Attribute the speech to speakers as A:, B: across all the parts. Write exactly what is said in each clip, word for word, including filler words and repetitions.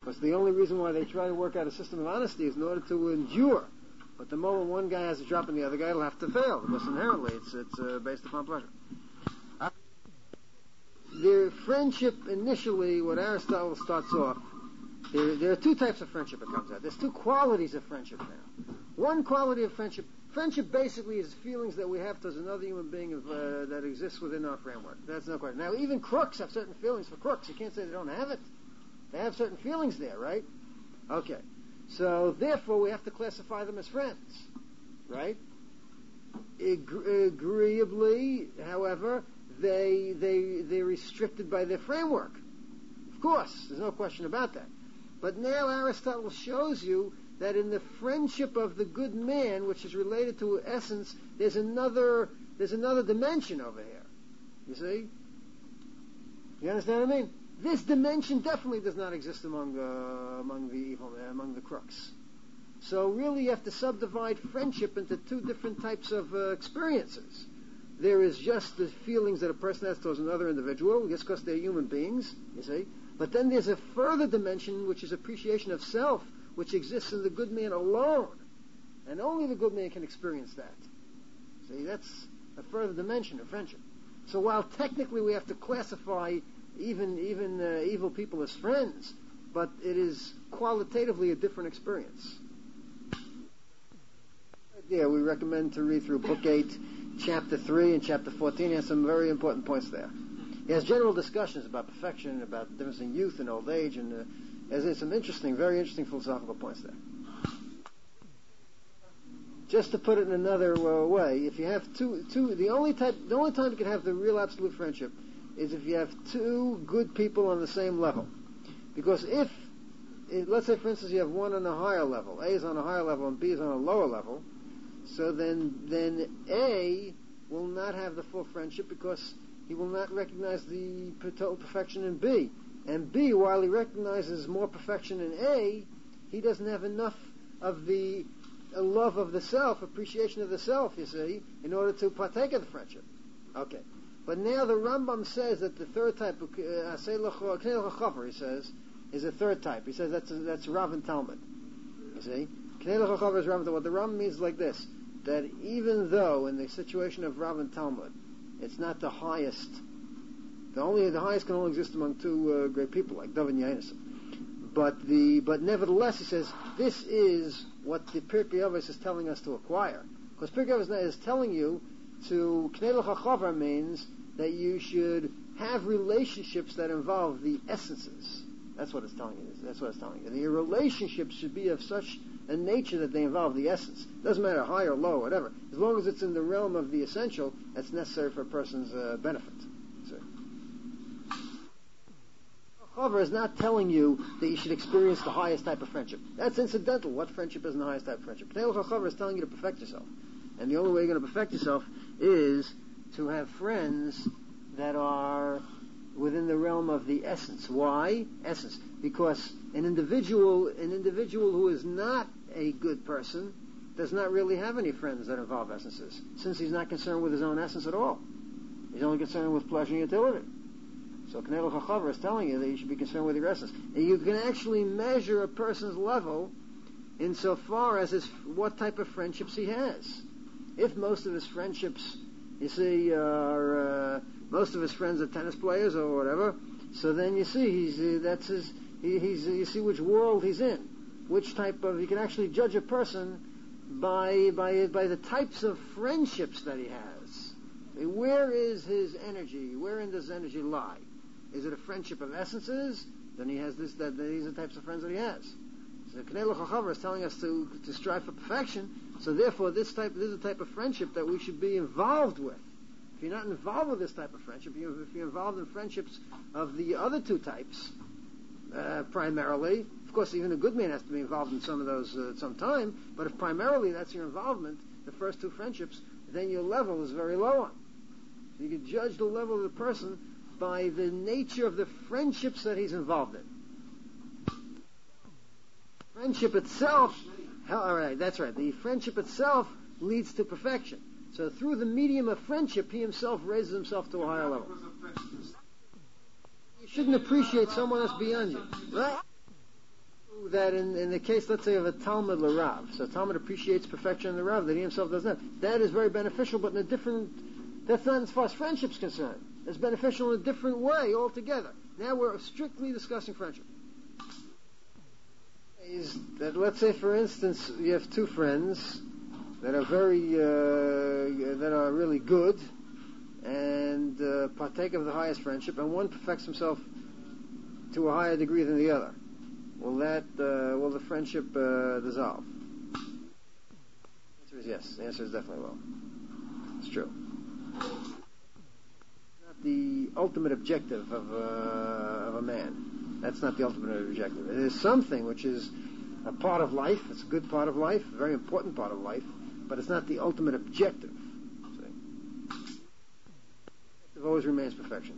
A: Because the only reason why they try to work out a system of honesty is in order to endure. But the moment one guy has a drop in the other guy, will have to fail, because inherently it's it's uh, based upon pleasure. Uh, their friendship initially, what Aristotle starts off, there, there are two types of friendship it comes out. There's two qualities of friendship now. One quality of friendship, friendship basically is feelings that we have towards another human being of, uh, that exists within our framework. That's no question. Now, even crooks have certain feelings for crooks. You can't say they don't have it. They have certain feelings there, right? Okay. So, therefore, we have to classify them as friends, right? Ag- agreeably, however, they, they, they're restricted by their framework. Of course, there's no question about that. But now Aristotle shows you that in the friendship of the good man, which is related to essence, there's another, there's another dimension over here. You see? You understand what I mean? This dimension definitely does not exist among uh, among the evil, uh, among the crooks. So really, you have to subdivide friendship into two different types of uh, experiences. There is just the feelings that a person has towards another individual, just because they're human beings. You see, but then there's a further dimension, which is appreciation of self, which exists in the good man alone, and only the good man can experience that. See, that's a further dimension of friendship. So while technically we have to classify even even uh, evil people as friends, but it is qualitatively a different experience. Yeah, we recommend to read through Book eight, Chapter three, and Chapter fourteen. He has some very important points there. He has general discussions about perfection, about the difference in youth and old age, and uh, there's some interesting, very interesting philosophical points there. Just to put it in another uh, way, if you have two, two, the only type, the only time you can have the real absolute friendship is if you have two good people on the same level. Because if, let's say for instance you have one on a higher level, A is on a higher level and B is on a lower level, so then then A will not have the full friendship because he will not recognize the total perfection in B. And B, while he recognizes more perfection in A, he doesn't have enough of the love of the self, appreciation of the self, you see, in order to partake of the friendship. Okay. But now the Rambam says that the third type, Asay L'Chachavar, he says, is a third type. He says that's that's Rav and Talmud. You see? Knei L'Chachavar is Rav and Talmud. What the Rambam means is like this, that even though in the situation of Rav and Talmud, it's not the highest, the only the highest can only exist among two uh, great people, like David and Yonasan. But the but nevertheless, he says, this is what the Pirkei Avos is telling us to acquire. Because Pirkei Avos is telling you to Knei L'Chachavar means that you should have relationships that involve the essences. That's what it's telling you. That's what it's telling you. Your relationships should be of such a nature that they involve the essence. Doesn't matter high or low, whatever. As long as it's in the realm of the essential, that's necessary for a person's uh, benefit. So, Chaver is not telling you that you should experience the highest type of friendship. That's incidental. What friendship is the highest type of friendship? Knei L'Chachavar is telling you to perfect yourself. And the only way you're going to perfect yourself is to have friends that are within the realm of the essence. Why? Essence. Because an individual, an individual who is not a good person does not really have any friends that involve essences, since he's not concerned with his own essence at all. He's only concerned with pleasure and utility. So Knei L'Chachavar is telling you that you should be concerned with your essence. And you can actually measure a person's level insofar as his, what type of friendships he has. If most of his friendships, you see, are uh, most of his friends are tennis players or whatever, so then you see he's uh, that's his. He, he's uh, you see which world he's in, which type of. You can actually judge a person by by by the types of friendships that he has. Where is his energy? Wherein does his energy lie? Is it a friendship of essences? Then he has this. That these are the types of friends that he has. So Knei L'Chachavar is telling us to to strive for perfection. So therefore, this type this is the type of friendship that we should be involved with. If you're not involved with this type of friendship, if you're involved in friendships of the other two types, uh, primarily, of course, even a good man has to be involved in some of those uh, at some time. But if primarily that's your involvement, the first two friendships, then your level is very low on. So you can judge the level of the person by the nature of the friendships that he's involved in. Friendship itself. All right, that's right. The friendship itself leads to perfection. So through the medium of friendship, he himself raises himself to a higher level. You shouldn't appreciate someone else beyond you, right? that in, in the case, let's say, of a Talmud l'Rav, so Talmud appreciates perfection in the Rav that he himself doesn't have. That is very beneficial, but in a different, that's not as far as friendship's concerned. It's beneficial in a different way altogether. Now we're strictly discussing friendship. Is that, let's say, for instance, you have two friends that are very, uh, that are really good and uh, partake of the highest friendship, and one perfects himself to a higher degree than the other. Will that, uh, will the friendship uh, dissolve? The answer is yes. The answer is definitely will. It's true. It's not the ultimate objective of, uh, of a man. That's not the ultimate objective. It is something which is a part of life. It's a good part of life, a very important part of life, but it's not the ultimate objective. See? It always remains perfection.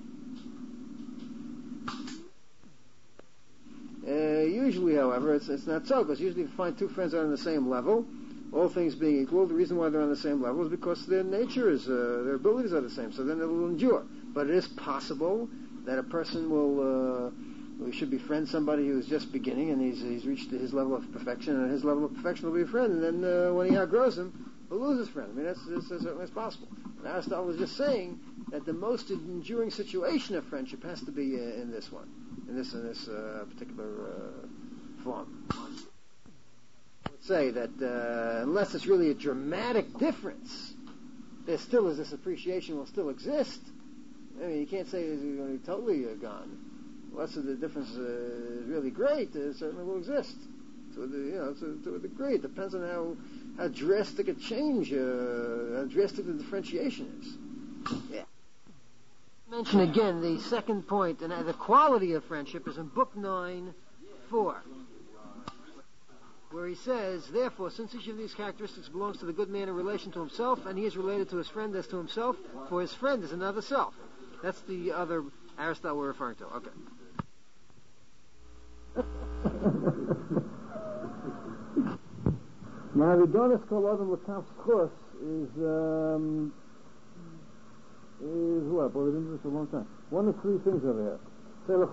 A: Uh, usually, however, it's, it's not so, because usually if you find two friends that are on the same level, all things being equal, the reason why they're on the same level is because their nature is, uh, their abilities are the same, so then it will endure. But it is possible that a person will, uh, we should befriend somebody who's just beginning, and he's he's reached his level of perfection, and his level of perfection will be a friend, and then uh, when he outgrows him, he'll lose his friend. I mean, that's, that's, that's certainly possible. And Aristotle was just saying that the most enduring situation of friendship has to be uh, in this one, in this in this uh, particular uh, form. I would say that uh, unless it's really a dramatic difference, there still is this appreciation will still exist. I mean, you can't say it's going to be totally uh, gone. Unless the difference uh, is really great, it certainly will exist. To a, you know, to, to a degree. It depends on how, how drastic a change, uh, how drastic the differentiation is. Yeah. Mention again the second point, and the quality of friendship is in Book nine, four, where he says, therefore, since each of these characteristics belongs to the good man in relation to himself, and he is related to his friend as to himself, for his friend is another self. That's the other Aristotle we're referring to. Okay.
B: Now, the Donis Kol Adam L'Kaf Schus is, um, is what? Well, we've been doing this for a long time. One of three things over here. Okay.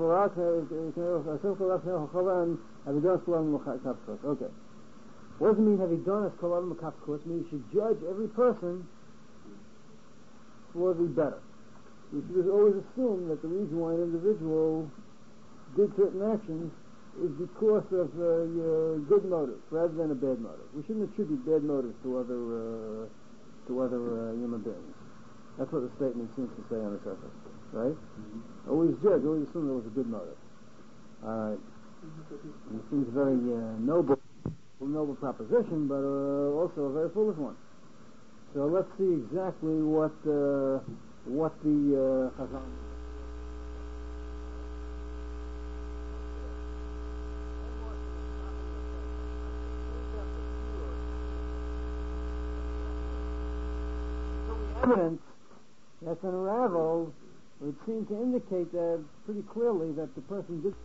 B: What does it mean, having done as Kol Adam L'Kaf Schus? It means you should judge every person for the better. We should always assume that the reason why an individual did certain actions is because of uh, uh, good motives rather than a bad motive. We shouldn't attribute bad motives to other uh, to other uh, human beings. That's what the statement seems to say on the surface, right? Mm-hmm. Always judge, always assume there was a good motive. All right. And it seems a very uh, noble, noble proposition, but uh, also a very foolish one. So let's see exactly what uh, what the uh, Chazal. Evidence that's unraveled would seem to indicate that pretty clearly that the person did.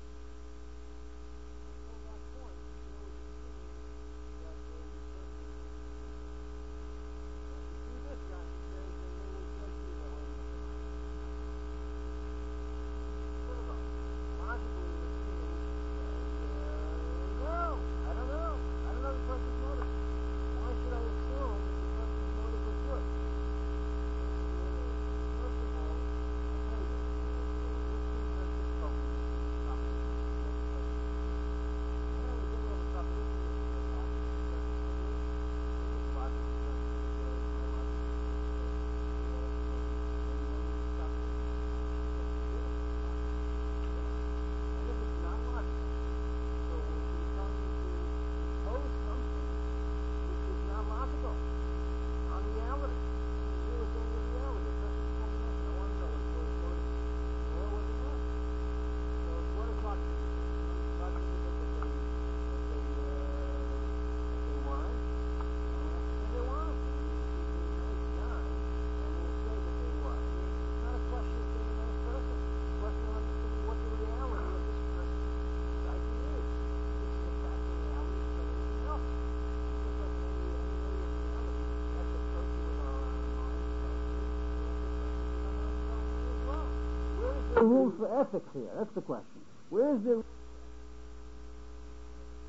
B: The rules for ethics here? That's the question. Where's the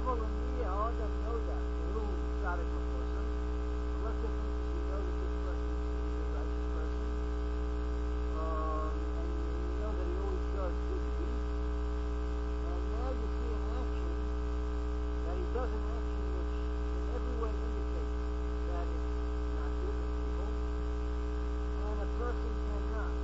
A: Aval and Mia, Adam know that. Who tzaddik a person? So let's say, for instance, you know that this person is a righteous person, um, and you know that he always does good deeds, and now you see an action that he does an action which in every way indicates that it's not good, it's evil, and a person cannot.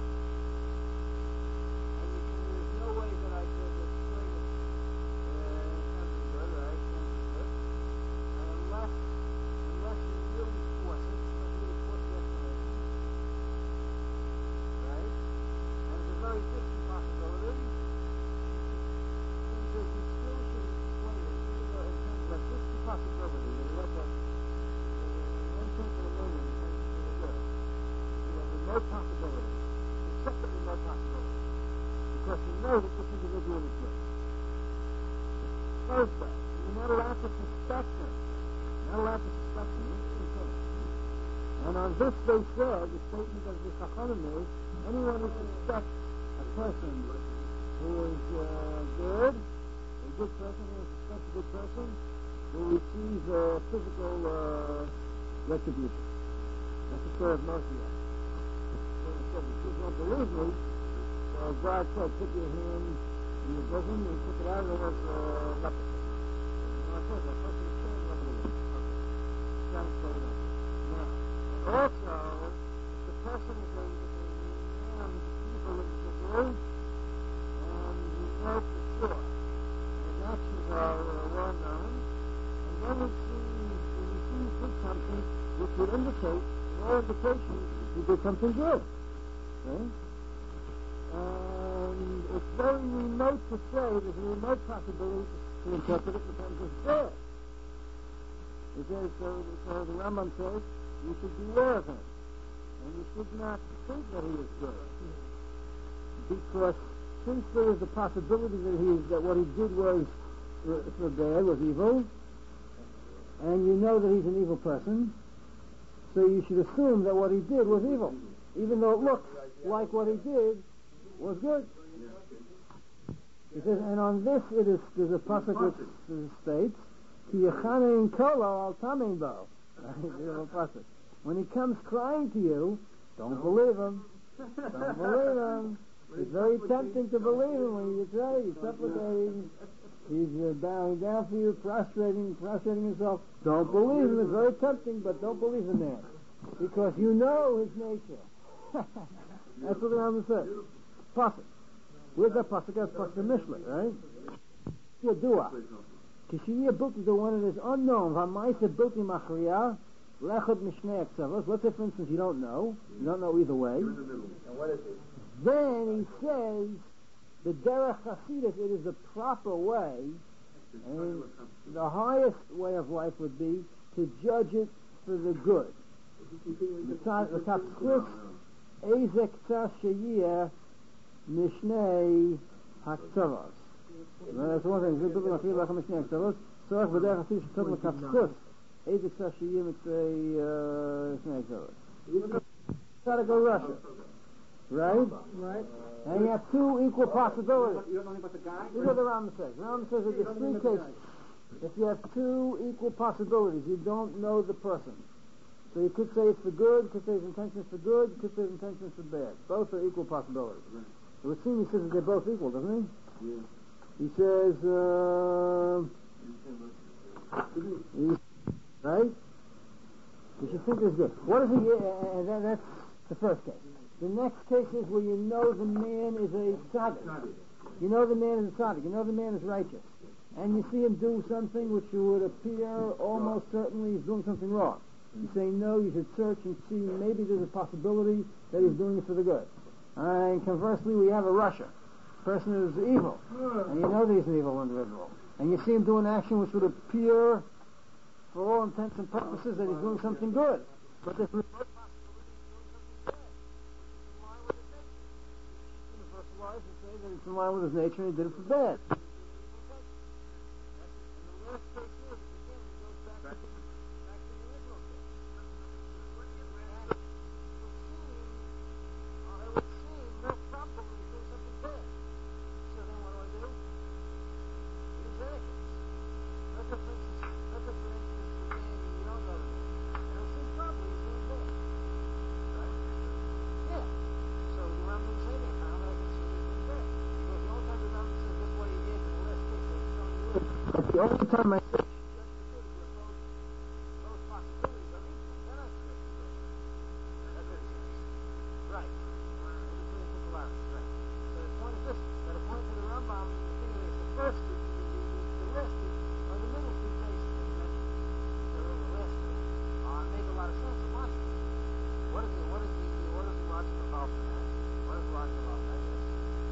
A: And you can, there's no way that I could explain it. Uh, it can't be good, right? It can't be good. And unless, unless you really force it, unless you really force the explanation, right? And it's a very distant possibility. And so you still should explain it, even though in terms of a distant possibility, that you look at one tenth of a million, you think it's really good. You have remote possibility, except the remote possibility. Because you know that this individual is good. Thursday, you're not allowed to suspect him. You're not allowed to suspect him. And on this they said, the statement of the Chachamim is, anyone who suspects a person who is uh, good, a good person, who suspects a good person, will receive uh, physical uh, retribution. That's the story of Moshiach. So he said, if you don't believe me, so God said, put your hand in your bosom and took it out, and there was uh, leprosy. And I said, that person is cured of leprosy. Okay. Sounds so enough. Now, also, if the person is a, a man evil in the world, and you know for sure, and his actions are uh, well known, and then he sees, when he sees he did something which would indicate, no indication, he did something good. Okay? And it's very remote to say, there's a remote possibility to interpret it in terms of good. It says, so, so the Rambam says, you should beware of him. And you should not think that he is good. Because since there is a possibility that he that what he did was for bad, was evil, and you know that he's an evil person, so you should assume that what he did was evil, even though it looks like what he did was good. He says, and on this it is there's a pasuk which states, "Ki yechanein kolo al tamein bo." When he comes crying to you, don't believe him. Don't believe him. It's very tempting to believe him when you say he's supplicating, he's uh, bowing down for you, prostrating, prostrating himself. Don't believe him. It's very tempting, but don't believe the man because you know his nature. That's what the Rambam says. Pasuk. Where's that pasuk? That's pasuk Mishle, right? Yadua. Kishiyah buti, the one that is unknown. V'amaisa buti machriya. Lechad mishnei aktzavos. Let's say, for instance, you don't know. You don't know either way.
C: And what is it?
A: Then he says, the derech hasidus, it is the proper way, and the highest way of life would be to judge it for the good. The tapschus ezek tzas sheyiyah mishnei haktzavos. That's one thing. Zibuk machriya lechad mishnei aktzavos. Tzorach b'derech hasidus shetot l'tapschus ezek tzas sheyiyah mishnei aktzavos. Gotta go Russia. Right?
B: Right.
A: And you have two equal possibilities.
C: You don't know anything about the guy?
A: This is what the Rambam says. The Rambam says that there's three cases. If you have two equal possibilities, you don't know the person. So you could say it's for good, you could say his intention is for good, you could say his intention is for bad. Both are equal possibilities.
C: Right.
A: It would seem he says that they're both equal, doesn't he?
C: Yeah.
A: He says, uh, he, right? You should think it's good. What is he, uh, that, that's the first case. The next case is where you know the man is a tzaddik. You know the man is a tzaddik. You know the man is righteous. And you see him do something which would appear almost certainly he's doing something wrong. You say, no, you should search and see maybe there's a possibility that he's doing it for the good. And conversely, we have a Russia. Person is evil. And you know that he's an evil individual. And you see him do an action which would appear, for all intents and purposes, that he's doing something good. But there's remote possibility and say that it's in line with his nature and he did it for bad. And the last case is, again, it goes back, back, to, back to the original case. It would seem, uh, it would seem more probable to do something bad. So then what do I do? Use etiquette.
B: That's the only time I say
A: those possibilities are equal. Then I suggest you do it. That's what he says. Right. Right. So the point is this, that according to the Rambam, the thing is the first two, the, the, the rest two, or the middle two cases that he mentioned, the, the last two, uh, make a lot of sense and logic. What is the, what is the, what is the logic involved in that? What is the logic involved in that? Yes.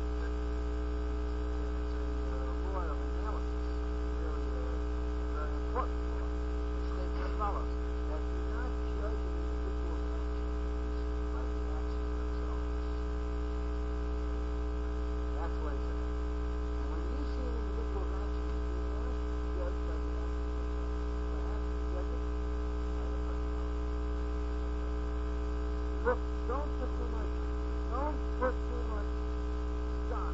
A: It's a, it's a uh, law of analysis. It's really uh, very important law. It states as follows, that do not judge an individual's actions by the actions themselves. That's what he said. And when you see an individual's actions, do not judge by the actions themselves. But how do you judge it? By the personality. Look, don't put too much, don't put too much stock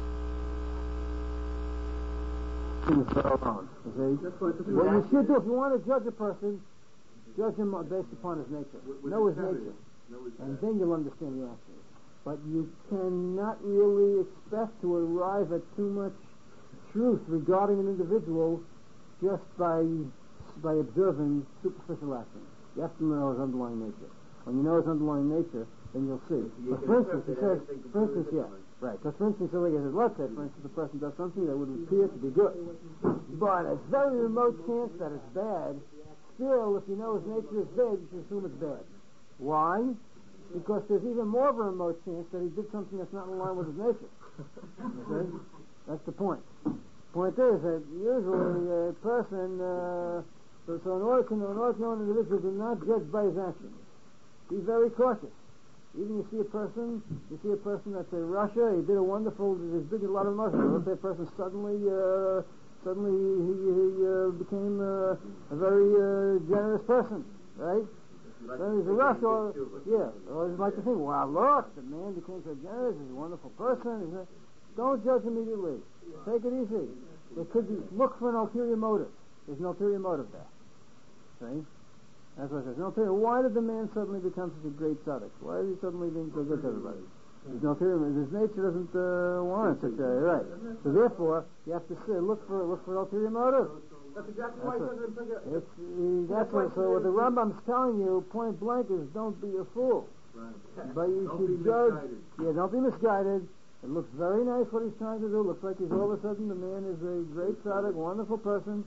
A: in the actions.
B: alone. Okay? What you should do, if you want to judge a person, judge him based upon his nature. Know his nature. And then you'll understand the actions. But you cannot really expect to arrive at too much truth regarding an individual just by by observing superficial actions. You have to know his underlying nature. When you know his underlying nature, then you'll see. But for instance, he says, for instance, yeah, right. Because for instance, like he says, let's say, for instance, a person does something that would appear to be good, but a very remote chance that it's bad. Still, if you know his nature is bad, you should assume it's bad. Why? Because there's even more of a remote chance that he did something that's not in line with his nature. Okay? That's the point. Point is that usually a person, uh, so, so an ordinary, an ordinary individual do not judge by his actions. Be very cautious. Even you see a person, you see a person that's in Russia, he did a wonderful, he did a lot of muscles. Let's say a person suddenly, uh, suddenly he, he uh, became uh, a very uh, generous person, right? Then he's a Rush, or, yeah, or he's like to think, wow, look, the man became so generous, he's a wonderful person. He's a, don't judge immediately. Take it easy. There could be, look for an ulterior motive. There's an ulterior motive there. See? That's what it says. No ulterior. Why did the man suddenly become such a great tzaddik? Why is he suddenly being so good to everybody? There's no ulterior motive. His nature doesn't uh, warrant such a, right. So therefore, you have to say, look for, look for an ulterior motive.
C: That's exactly
B: That's
C: why he
B: what,
C: doesn't think it.
B: it's, uh, that's what, so what the Rambam's telling you, point blank, is don't be a fool.
C: Right.
B: But you
C: Don't
B: should
C: be
B: judge.
C: misguided.
B: Yeah, don't be misguided. It looks very nice what he's trying to do. Looks like he's all of a sudden the man is a great tzaddik, wonderful person.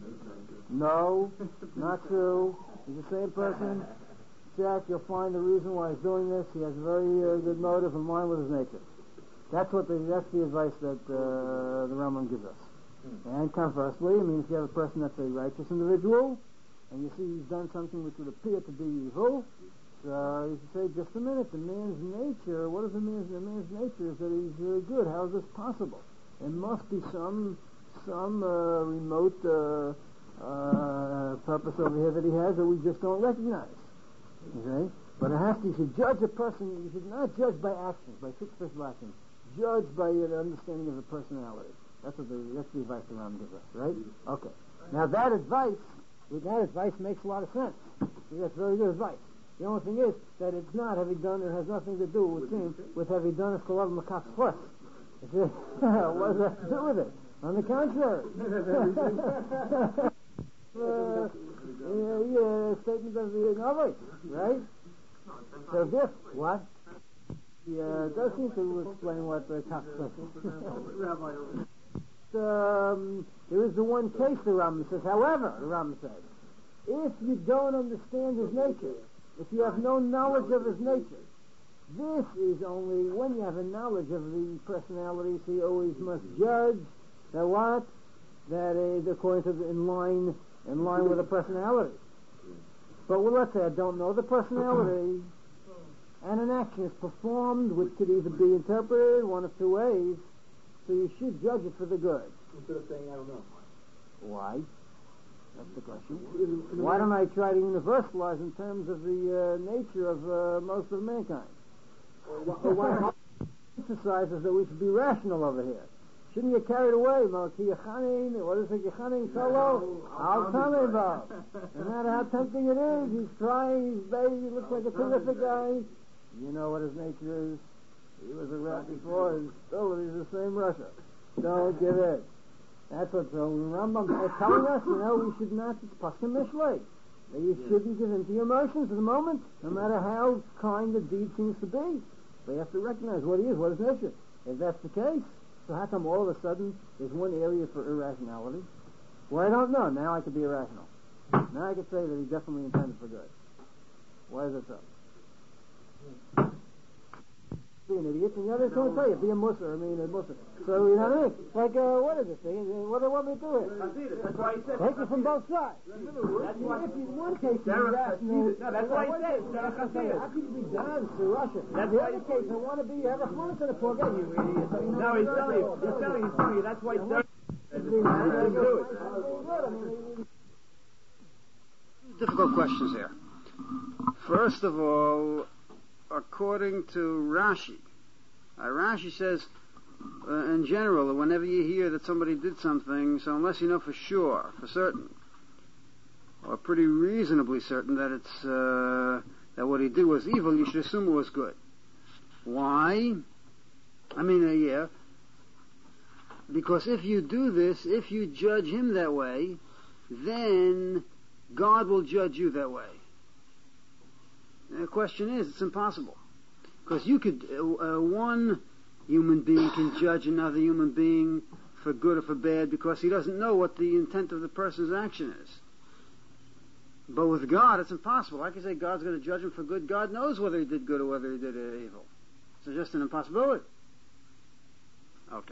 B: No, not true. He's the same person. Check, you'll find the reason why he's doing this. He has a very uh, good motive in line with his nature. That's what the, that's the advice that uh, the Rambam gives us. And conversely, I mean, if you have a person that's a righteous individual, and you see he's done something which would appear to be evil, so you should say, just a minute, the man's nature, what is the man's, the man's nature is that he's uh, good. How is this possible? There must be some, some uh, remote uh, uh, purpose over here that he has that we just don't recognize. Okay? But it has to, you should judge a person, you should not judge by actions, by superficial actions. Judge by an understanding of the personality. That's what the, that's the advice the Ram gives us, right? Okay. Now that advice, that advice makes a lot of sense. That's very good advice. The only thing is that it's not, have he done, it has nothing to do with him, with have he done a Skolav Makaf plus. What does that have to do with it? On the contrary. uh, yeah, yeah, statement of the Novice, right? So this, what? Yeah, it does seem to explain what the Kaf plus is. Um, there is the one case the Rambam says, however, the Rambam says, if you don't understand his nature, if you have no knowledge of his nature, this is only when you have a knowledge of the personality, so you always must judge that what? That is according to the, in line, in line with the personality. But well, let's say I don't know the personality, and an action is performed which could either be interpreted one of two ways, so you should judge it for the good.
C: Instead of saying, I don't know.
B: Why? That's the question. Why don't I try to universalize in terms of the uh, nature of uh, most of mankind?
C: Or why
B: Emphasizes that we should be rational over here. Shouldn't get carried away. What is it? Yechanin solo? Al Tameba. No matter how tempting it is, he's trying, he's baby, he looks like a terrific guy. You know what his nature is. He was a rat before, and still he's the same Russia. Don't give it. That's what the Rambam is telling us. You know, we should not paskin mishlei. That you shouldn't give in to your emotions at the moment, no matter how kind the deed seems to be. So you have to recognize what he is, what is nature. If that's the case, so how come all of a sudden there's one area for irrationality? Well, I don't know. Now I could be irrational. Now I could say that he definitely intended for good. Why is that so? Be an idiot, and the other's going to tell you, be a musser, I mean, a musser. So, you know what I mean? Like, uh, what is this thing? What do they want me to do here?
C: That's why he said.
B: Take it from both sides.
C: That's why.
B: If in one case you
C: Derek
B: rational,
C: Hasidus. No, that's why he said. Derek Hasidus.
B: How can you be done to Russia?
C: That's
B: the
C: why
B: other
C: he-
B: case, I want to be, have a fun to the poor guy, you idiot. So, you know,
C: No, he's telling you. He's telling you. He's telling you. That's why Derek didn't do it.
D: Difficult questions here. First of all, according to Rashi, uh, Rashi says, uh, in general, whenever you hear that somebody did something, so unless you know for sure, for certain, or pretty reasonably certain that it's uh, that what he did was evil, you should assume it was good. Why? I mean, uh, yeah, because if you do this, if you judge him that way, then God will judge you that way. And the question is, it's impossible. Because you could, uh, uh, one human being can judge another human being for good or for bad because he doesn't know what the intent of the person's action is. But with God, it's impossible. Like I say, God's going to judge him for good. God knows whether he did good or whether he did uh, evil. It's just an impossibility. Okay.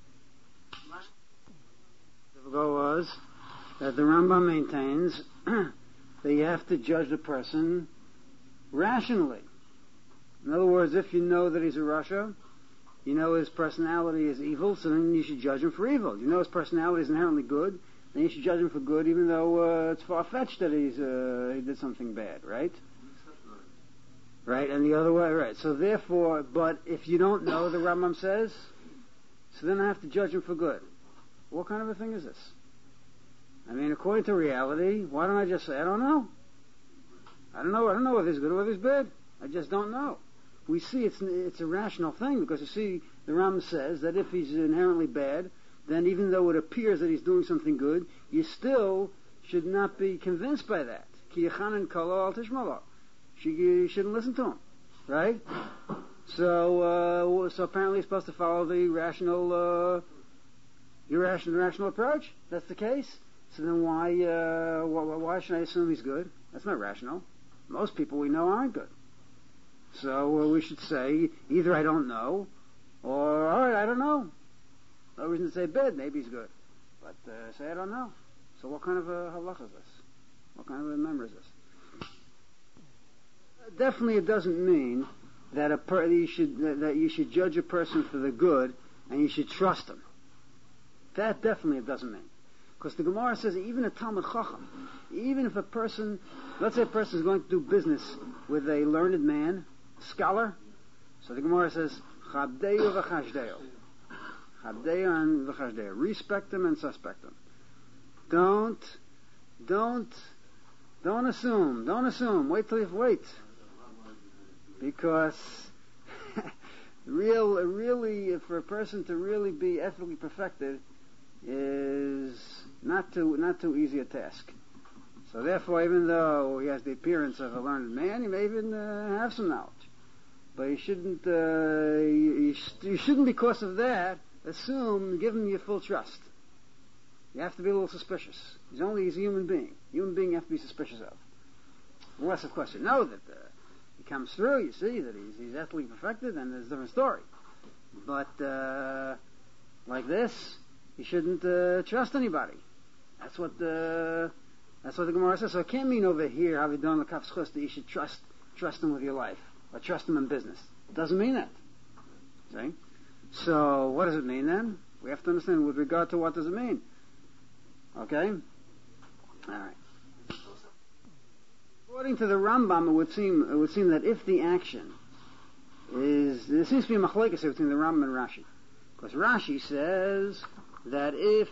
D: The goal was that the Rambam maintains that you have to judge the person rationally. In other words, if you know that he's a Rasha, you know his personality is evil, so then you should judge him for evil. You know his personality is inherently good, then you should judge him for good, even though uh, it's far-fetched that he's uh, he did something bad, right? Right, and the other way, right. So therefore, but if you don't know, the Rambam says, so then I have to judge him for good. What kind of a thing is this? I mean, according to reality, why don't I just say, I don't know? I don't know, I don't know whether he's good or whether he's bad. I just don't know. We see it's it's a rational thing, because you see, the Rambam says that if he's inherently bad, then even though it appears that he's doing something good, you still should not be convinced by that. Ki yechanan kalo al tishmalo. You shouldn't listen to him, right? So, uh, so apparently he's supposed to follow the rational, uh, irrational, rational approach. That's the case. So then why, uh, why, why should I assume he's good? That's not rational. Most people we know aren't good. So uh, we should say either I don't know, or all right, I don't know. No reason to say bad. Maybe he's good, but uh, say I don't know. So what kind of a halacha is this? What kind of a member is this? Definitely, it doesn't mean that a per- you should that, that you should judge a person for the good and you should trust him. That definitely it doesn't mean, because the Gemara says even a Talmud Chacham, even if a person, let's say a person is going to do business with a learned man, scholar, so the Gemara says Chabdeyu v'chashdeyu, Chabdeyu and v'chashdeyu, respect him and suspect him. Don't, don't, don't assume. Don't assume. Wait till you wait. Because real, really, for a person to really be ethically perfected is not too, not too easy a task. So therefore, even though he has the appearance of a learned man, he may even uh, have some knowledge. But you shouldn't, uh, you, you, sh- you shouldn't because of that assume, give him your full trust. You have to be a little suspicious. He's only, he's a human being. Human being you have to be suspicious of. Unless, of course, you know that uh, he comes through, you see that he's, he's ethically perfected, and there's a different story. But, uh, like this, you shouldn't uh, trust anybody. That's what the, that's what the Gemara says. So it can't mean over here, Havidon L'Kafschus, that you should trust, trust him with your life, or trust him in business. It doesn't mean that. See? So, what does it mean then? We have to understand with regard to what does it mean. Okay? Alright. According to the Rambam, it would seem it would seem that if the action is, there seems to be a machlekes between the Rambam and Rashi, because Rashi says that if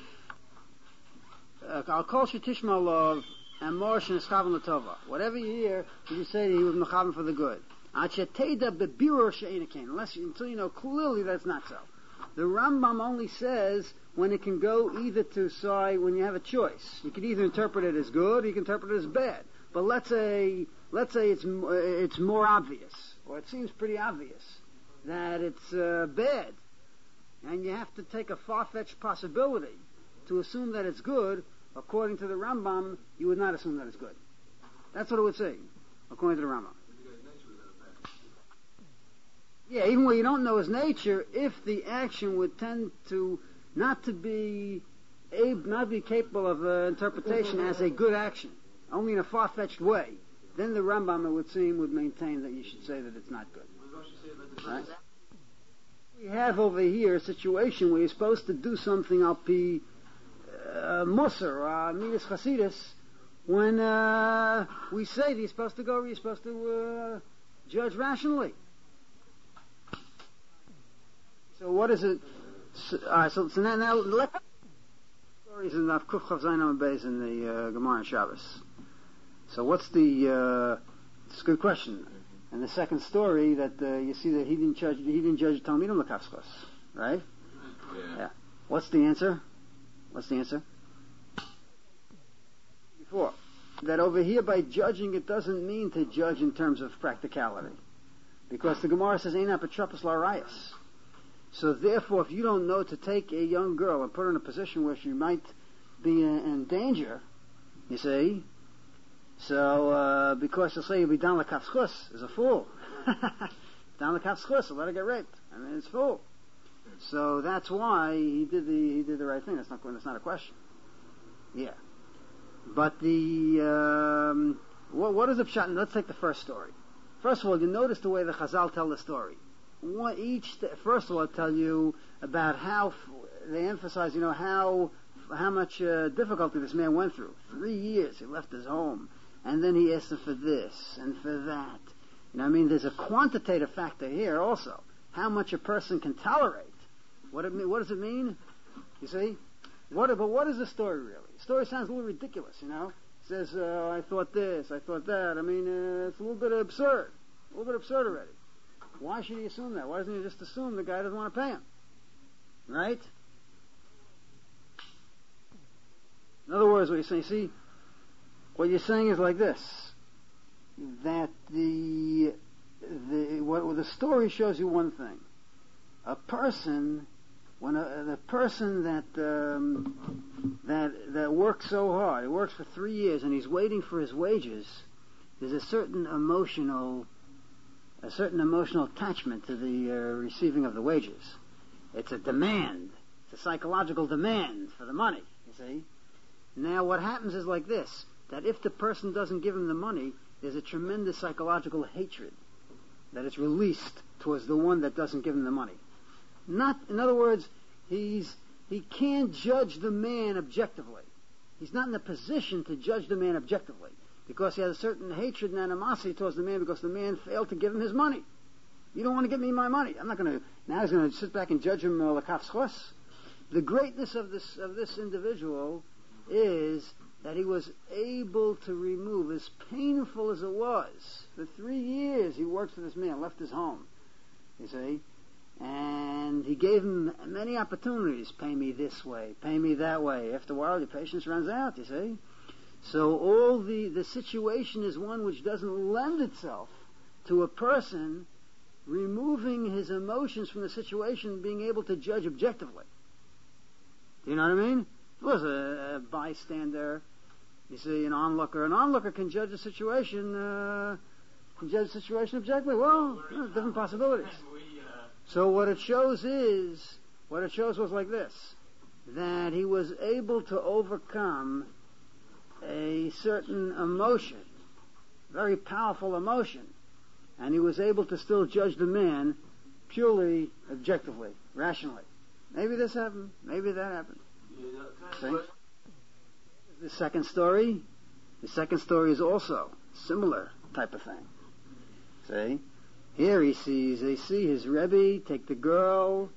D: I'll call Shetishma love and more Shenischavan Latova, whatever you hear, you say he was mechavan for the good. Unless you, until you know clearly that's not so. The Rambam only says when it can go either to side, when you have a choice. You can either interpret it as good, or you can interpret it as bad. But let's say, let's say it's, it's more obvious, or it seems pretty obvious, that it's uh, bad. And you have to take a far-fetched possibility to assume that it's good. According to the Rambam, you would not assume that it's good. That's what it would say, according to the Rambam. Yeah, even when you don't know his nature, if the action would tend to not to be able, not be capable of uh, interpretation as a good action, only in a far-fetched way, then the Rambam, it would seem, would maintain that you should say that it's not good. Right? We have over here a situation where you're supposed to do something al pi uh, Musar or uh, Midas Chasidus, when uh, we say that you're supposed to go, you're supposed to uh, judge rationally. So what is it? So, uh, so, so now, now let stories in the Kuf Chav Zayin Amud Beis in the uh, Gemara and Shabbos. So what's the? Uh, it's a good question. And the second story that uh, you see that he didn't judge, he didn't judge Talmidim L'Kafskos, right? Yeah. yeah. What's the answer? What's the answer? Before that over here by judging it doesn't mean to judge in terms of practicality, because the Gemara says Ein apotropos l'arayos. So therefore, if you don't know to take a young girl and put her in a position where she might be in, in danger, you see, so uh, because you'll say you'll be down like kafschus is a fool, down like kafschus, let her get raped. I mean, it's fool. So that's why he did the he did the right thing. That's not that's not a question. Yeah, but the um, what, what is the pshat? Let's take the first story. First of all, you notice the way the Chazal tell the story. What each first of all, I'll tell you about how they emphasize, you know, how how much uh, difficulty this man went through. Three years he left his home, and then he asked him for this and for that. You know, I mean, there's a quantitative factor here also. How much a person can tolerate. What it what does it mean? You see, what but what is the story really? The story sounds a little ridiculous, you know. It says, uh, I thought this, I thought that. I mean, uh, it's a little bit absurd, a little bit absurd already. Why should he assume that? Why doesn't he just assume the guy doesn't want to pay him? Right? In other words, what you're saying, see, what you're saying is like this, that the, the, what, the story shows you one thing. A person, when a, the person that, um, that, that works so hard, he works for three years and he's waiting for his wages, there's a certain emotional a certain emotional attachment to the uh, receiving of the wages. It's a demand. It's a psychological demand for the money, you see. Now what happens is like this, that if the person doesn't give him the money, there's a tremendous psychological hatred that is released towards the one that doesn't give him the money. Not, in other words, he's, he can't judge the man objectively. He's not in a position to judge the man objectively, because he has a certain hatred and animosity towards the man because the man failed to give him his money. You don't want to give me my money. I'm not going to, now he's going to sit back and judge him l'kaf schos. The greatness of this, of this individual is that he was able to remove, as painful as it was, for three years he worked for this man, left his home, you see, and he gave him many opportunities, pay me this way, pay me that way. After a while your patience runs out, you see. So all the, the situation is one which doesn't lend itself to a person removing his emotions from the situation, being able to judge objectively. Do you know what I mean? If it was a, a bystander, you see, an onlooker, an onlooker can judge a situation, uh, can judge a situation objectively. Well, you know, different possibilities. So what it shows is, what it shows was like this, that he was able to overcome a certain emotion, very powerful emotion, and he was able to still judge the man purely objectively, rationally. Maybe this happened, maybe that happened. See? The second story, the second story is also similar type of thing. See? Here he sees, they see his Rebbe take the girl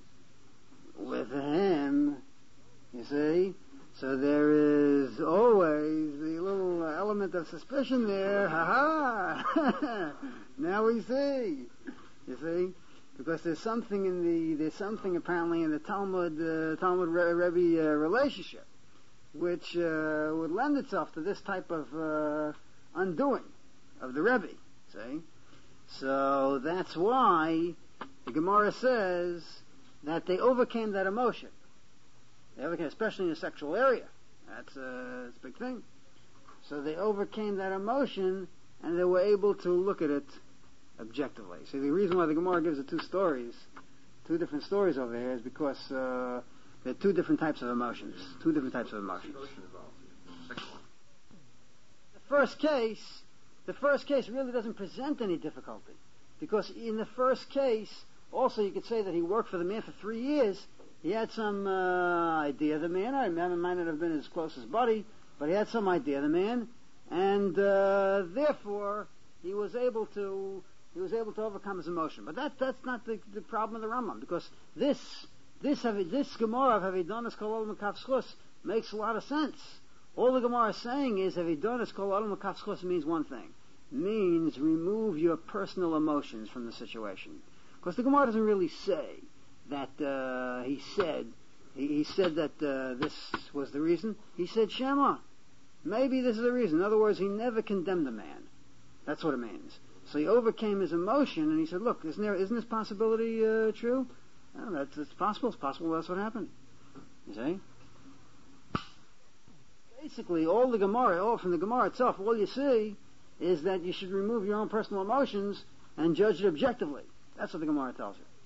D: with him, you see? So there is always the little element of suspicion there. Ha ha! Now we see. You see? because there's something in the there's something apparently in the Talmud uh, Talmud Rebbe uh, relationship which uh, would lend itself to this type of uh, undoing of the Rebbe. See, so that's why the Gemara says that they overcame that emotion. They overcame, especially in the sexual area. That's, uh, that's a big thing. So they overcame that emotion, and they were able to look at it objectively. See, the reason why the Gemara gives the two stories, two different stories over here, is because uh, there are two different types of emotions. Two different types of emotions. The first case, the first case really doesn't present any difficulty, because in the first case, also you could say that he worked for the man for three years. He had some uh, idea of the man. I might not have been his closest buddy, but he had some idea of the man, and uh, therefore he was able to he was able to overcome his emotion. But that that's not the, the problem of the Rambam, because this this this Gemara of Havidonis Kol Olam Kaf Schus makes a lot of sense. All the Gemara is saying is Havidonis Kol Olam Kaf Schus means one thing, means remove your personal emotions from the situation, because the Gemara doesn't really say that uh, he said he, he said that uh, this was the reason. He said Shema, maybe this is the reason. In other words, he never condemned the man. That's what it means. So he overcame his emotion, and he said, "Look, isn't there isn't this possibility uh, true? Well, that's it's possible. It's possible that's what happened." You see? Basically, all the Gemara, all from the Gemara itself, all you see is that you should remove your own personal emotions and judge it objectively. That's what the Gemara tells you.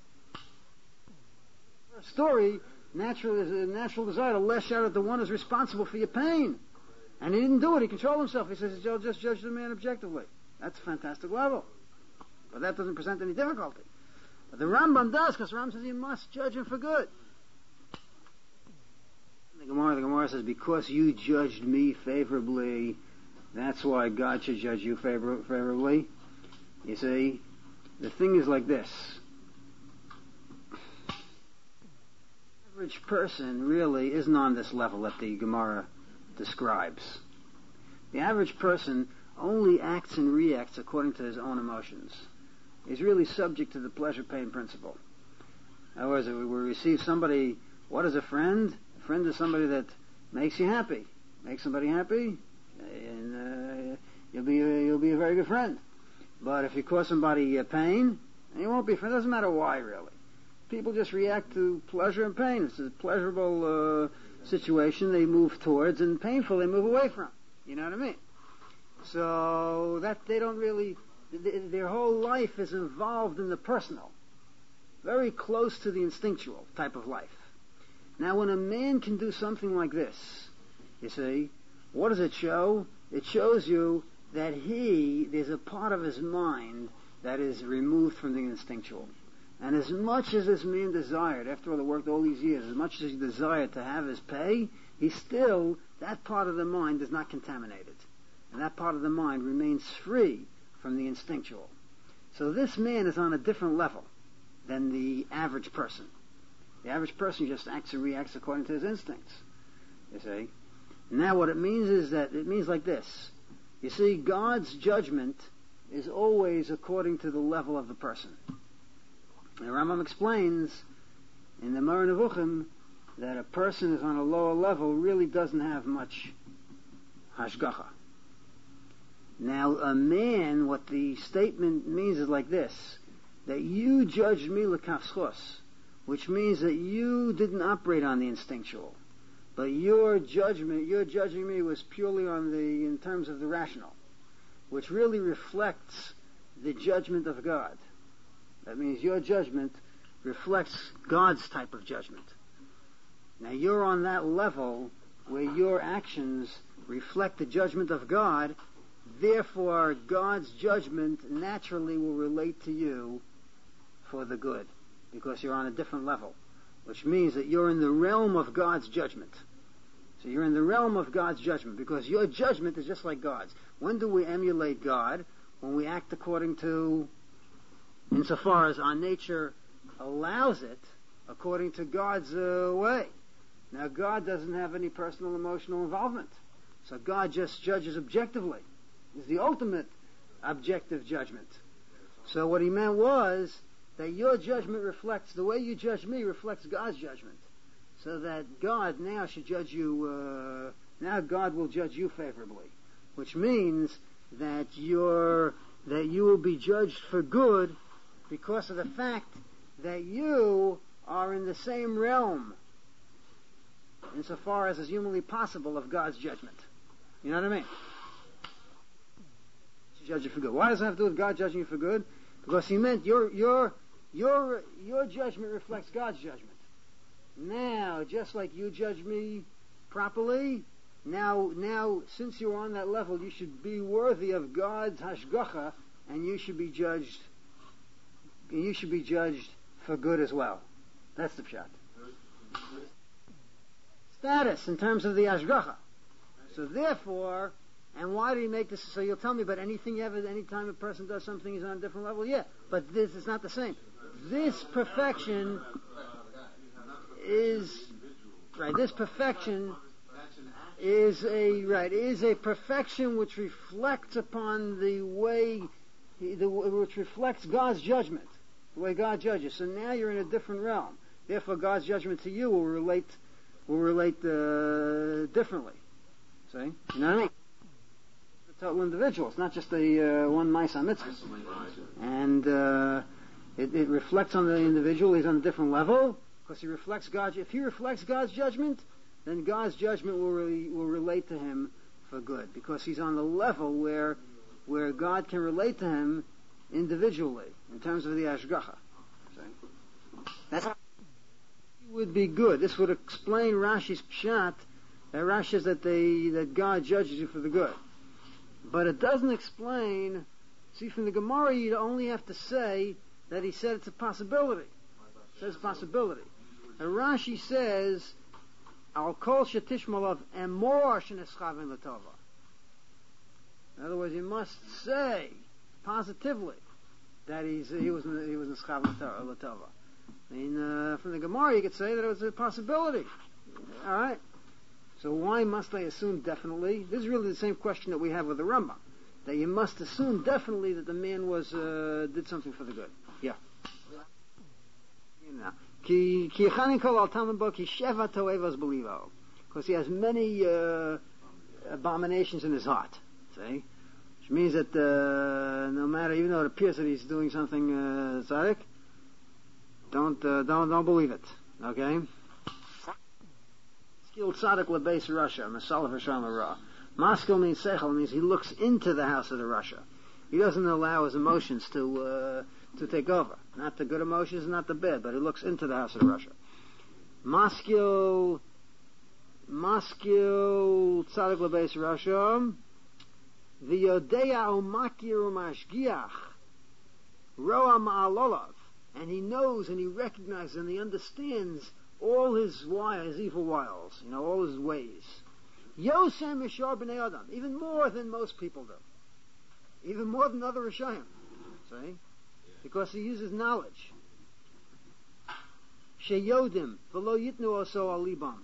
D: Story, natural is a natural desire to lash out at the one who's responsible for your pain, and he didn't do it. He controlled himself. He says, "I'll just judge the man objectively." That's a fantastic level, but that doesn't present any difficulty. But the Rambam does, because the Rambam says you must judge him for good. The Gemara, the Gemara says, because you judged me favorably, that's why God should judge you favor- favorably. You see, the thing is like this. The average person really isn't on this level that the Gemara describes. The average person only acts and reacts according to his own emotions. He's really subject to the pleasure-pain principle. In other words, if we receive somebody, what is a friend? A friend is somebody that makes you happy. Makes somebody happy, and uh, you'll be a, you'll be a very good friend. But if you cause somebody uh, pain, you won't be a friend. It doesn't matter why, really. People just react to pleasure and pain. It's a pleasurable uh, situation they move towards, and painful they move away from. You know what I mean? So that they don't really, th- their whole life is involved in the personal, very close to the instinctual type of life. Now, when a man can do something like this, you see, what does it show? It shows you that he, there's a part of his mind that is removed from the instinctual. And as much as this man desired, after all, he worked all these years, as much as he desired to have his pay, he still, that part of the mind is not contaminated. And that part of the mind remains free from the instinctual. So this man is on a different level than the average person. The average person just acts and reacts according to his instincts. You see? Now what it means is that, it means like this. You see, God's judgment is always according to the level of the person. The Rambam explains in the Moreh Nevuchim that a person who's on a lower level really doesn't have much hashgacha. Now, a man, what the statement means is like this, that you judged me l'kaf schus, which means that you didn't operate on the instinctual, but your judgment, your judging me was purely on the, in terms of the rational, which really reflects the judgment of God. That means your judgment reflects God's type of judgment. Now, you're on that level where your actions reflect the judgment of God. Therefore, God's judgment naturally will relate to you for the good, because you're on a different level, which means that you're in the realm of God's judgment. So you're in the realm of God's judgment, because your judgment is just like God's. When do we emulate God? When we act according to, insofar as our nature allows it, according to God's uh, way. Now, God doesn't have any personal emotional involvement, so God just judges objectively. Is the ultimate objective judgment. So what he meant was that your judgment reflects, the way you judge me reflects God's judgment. So that God now should judge you, uh, now God will judge you favorably. Which means that you're, that you will be judged for good because of the fact that you are in the same realm, insofar as is humanly possible, of God's judgment. You know what I mean? To judge you for good. Why does it have to do with God judging you for good? Because he meant your your your your judgment reflects God's judgment. Now, just like you judge me properly, now now since you're on that level, you should be worthy of God's hashgacha, and you should be judged. You should be judged for good as well. That's the pshat. Status in terms of the hashgacha. So therefore, and why did he make this? So you'll tell me, but anything you ever, any time a person does something, he's on a different level. Yeah, but this is not the same. This perfection is right. This perfection is a right is a perfection which reflects upon the way, the, which reflects God's judgment, the way God judges. So now you're in a different realm. Therefore, God's judgment to you will relate will relate uh, differently. See, you know what I mean? The total individual. It's not just a uh, one ma'aseh mitzvah, and uh, it, it reflects on the individual. He's on a different level. Because he reflects God's, if he reflects God's judgment, then God's judgment will really, will relate to him for good. Because he's on the level where, where God can relate to him individually, in terms of the hashgacha. That's how it would be good. This would explain Rashi's pshat, that Rashi says that they, that God judges you for the good. But it doesn't explain, see, from the Gemara you only have to say that he said it's a possibility. It says possibility. And Rashi says, "Al kol shetishmalav emor sheneschavin latova." In other words, you must say positively that he's he was he was neschavin latova. I mean, uh, from the Gemara, you could say that it was a possibility. All right. So why must I assume definitely? This is really the same question that we have with the Rambam. That you must assume definitely that the man was uh, did something for the good. Yeah. Because he has many uh, abominations in his heart. See? Which means that uh, no matter, even though it appears that he's doing something uh, tzaddik, don't uh, don't don't believe it. Okay? Skilled tzaddik lebeis Russia, masalaf Hashem ra. Maskil means sechel, means he looks into the house of the Russia. He doesn't allow his emotions to uh, to take over. Not the good emotions, not the bad, but he looks into the house of Russia. Maskil, maskil tzaddik lebeis Russia. V'yodea umakir umashgiach roa ma'alolav, and he knows and he recognizes and he understands all his wiles, his evil wiles, you know, all his ways. Yosem Yishar b'nei Adam, even more than most people do, even more than other Rishayim. See, because he uses knowledge. Sheyodim v'lo yitnu oso alibam.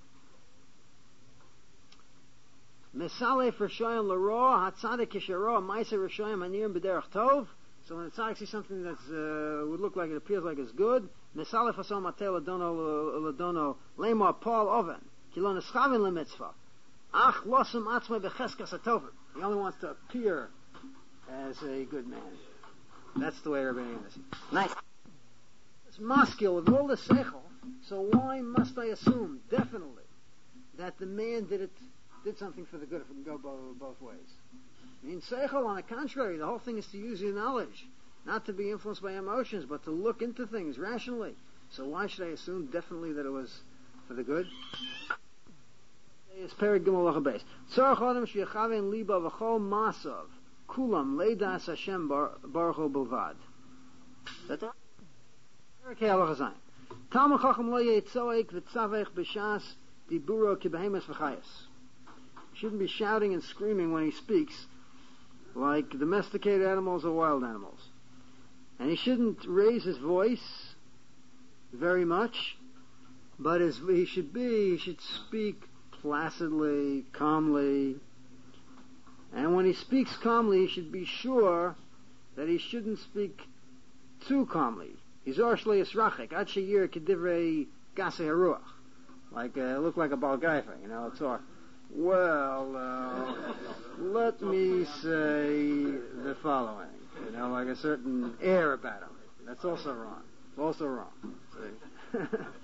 D: Mesalef Rishayim l'roa hatzadik kisharoa ma'aser Rishayim anirim b'derech tov. So when the tzaddik sees something that uh, would look like it appears like it's good, Mesalef aso matei ladono ladono lemar Paul oven kilon eschavin lemitzvah. Ach losum atzmei becheskas hatovim. He only wants to appear as a good man. That's the way everybody is. Nice. It's maskil with all the seichel. So why must I assume definitely that the man did it, did something for the good? If we can go both, both ways. I mean, seichel, on the contrary, the whole thing is to use your knowledge, not to be influenced by emotions, but to look into things rationally. So why should I assume definitely that it was for the good? It's Perek Gimel Lacha Beis. Tzarech Adam sheyachaven liba v'chol masav kulam leidas Hashem baruch hu bilvad. That's all. Perek Halacha Zayin. Talmud Chacham lo yetzoek v'tzavech b'shas diburo kibehemes v'chayas. Shouldn't be shouting and screaming when he speaks, like domesticated animals or wild animals. And he shouldn't raise his voice very much, but his, he should be, he should speak placidly, calmly. And when he speaks calmly, he should be sure that he shouldn't speak too calmly. Yizor Shle Yisrachik, Ad Sheyir Kedivrei Gase Haruach. Like, uh, look like a Balgaifa, you know, it's all, well, uh, let me say the following, you know, like a certain air about him. That's also wrong. It's also wrong. See?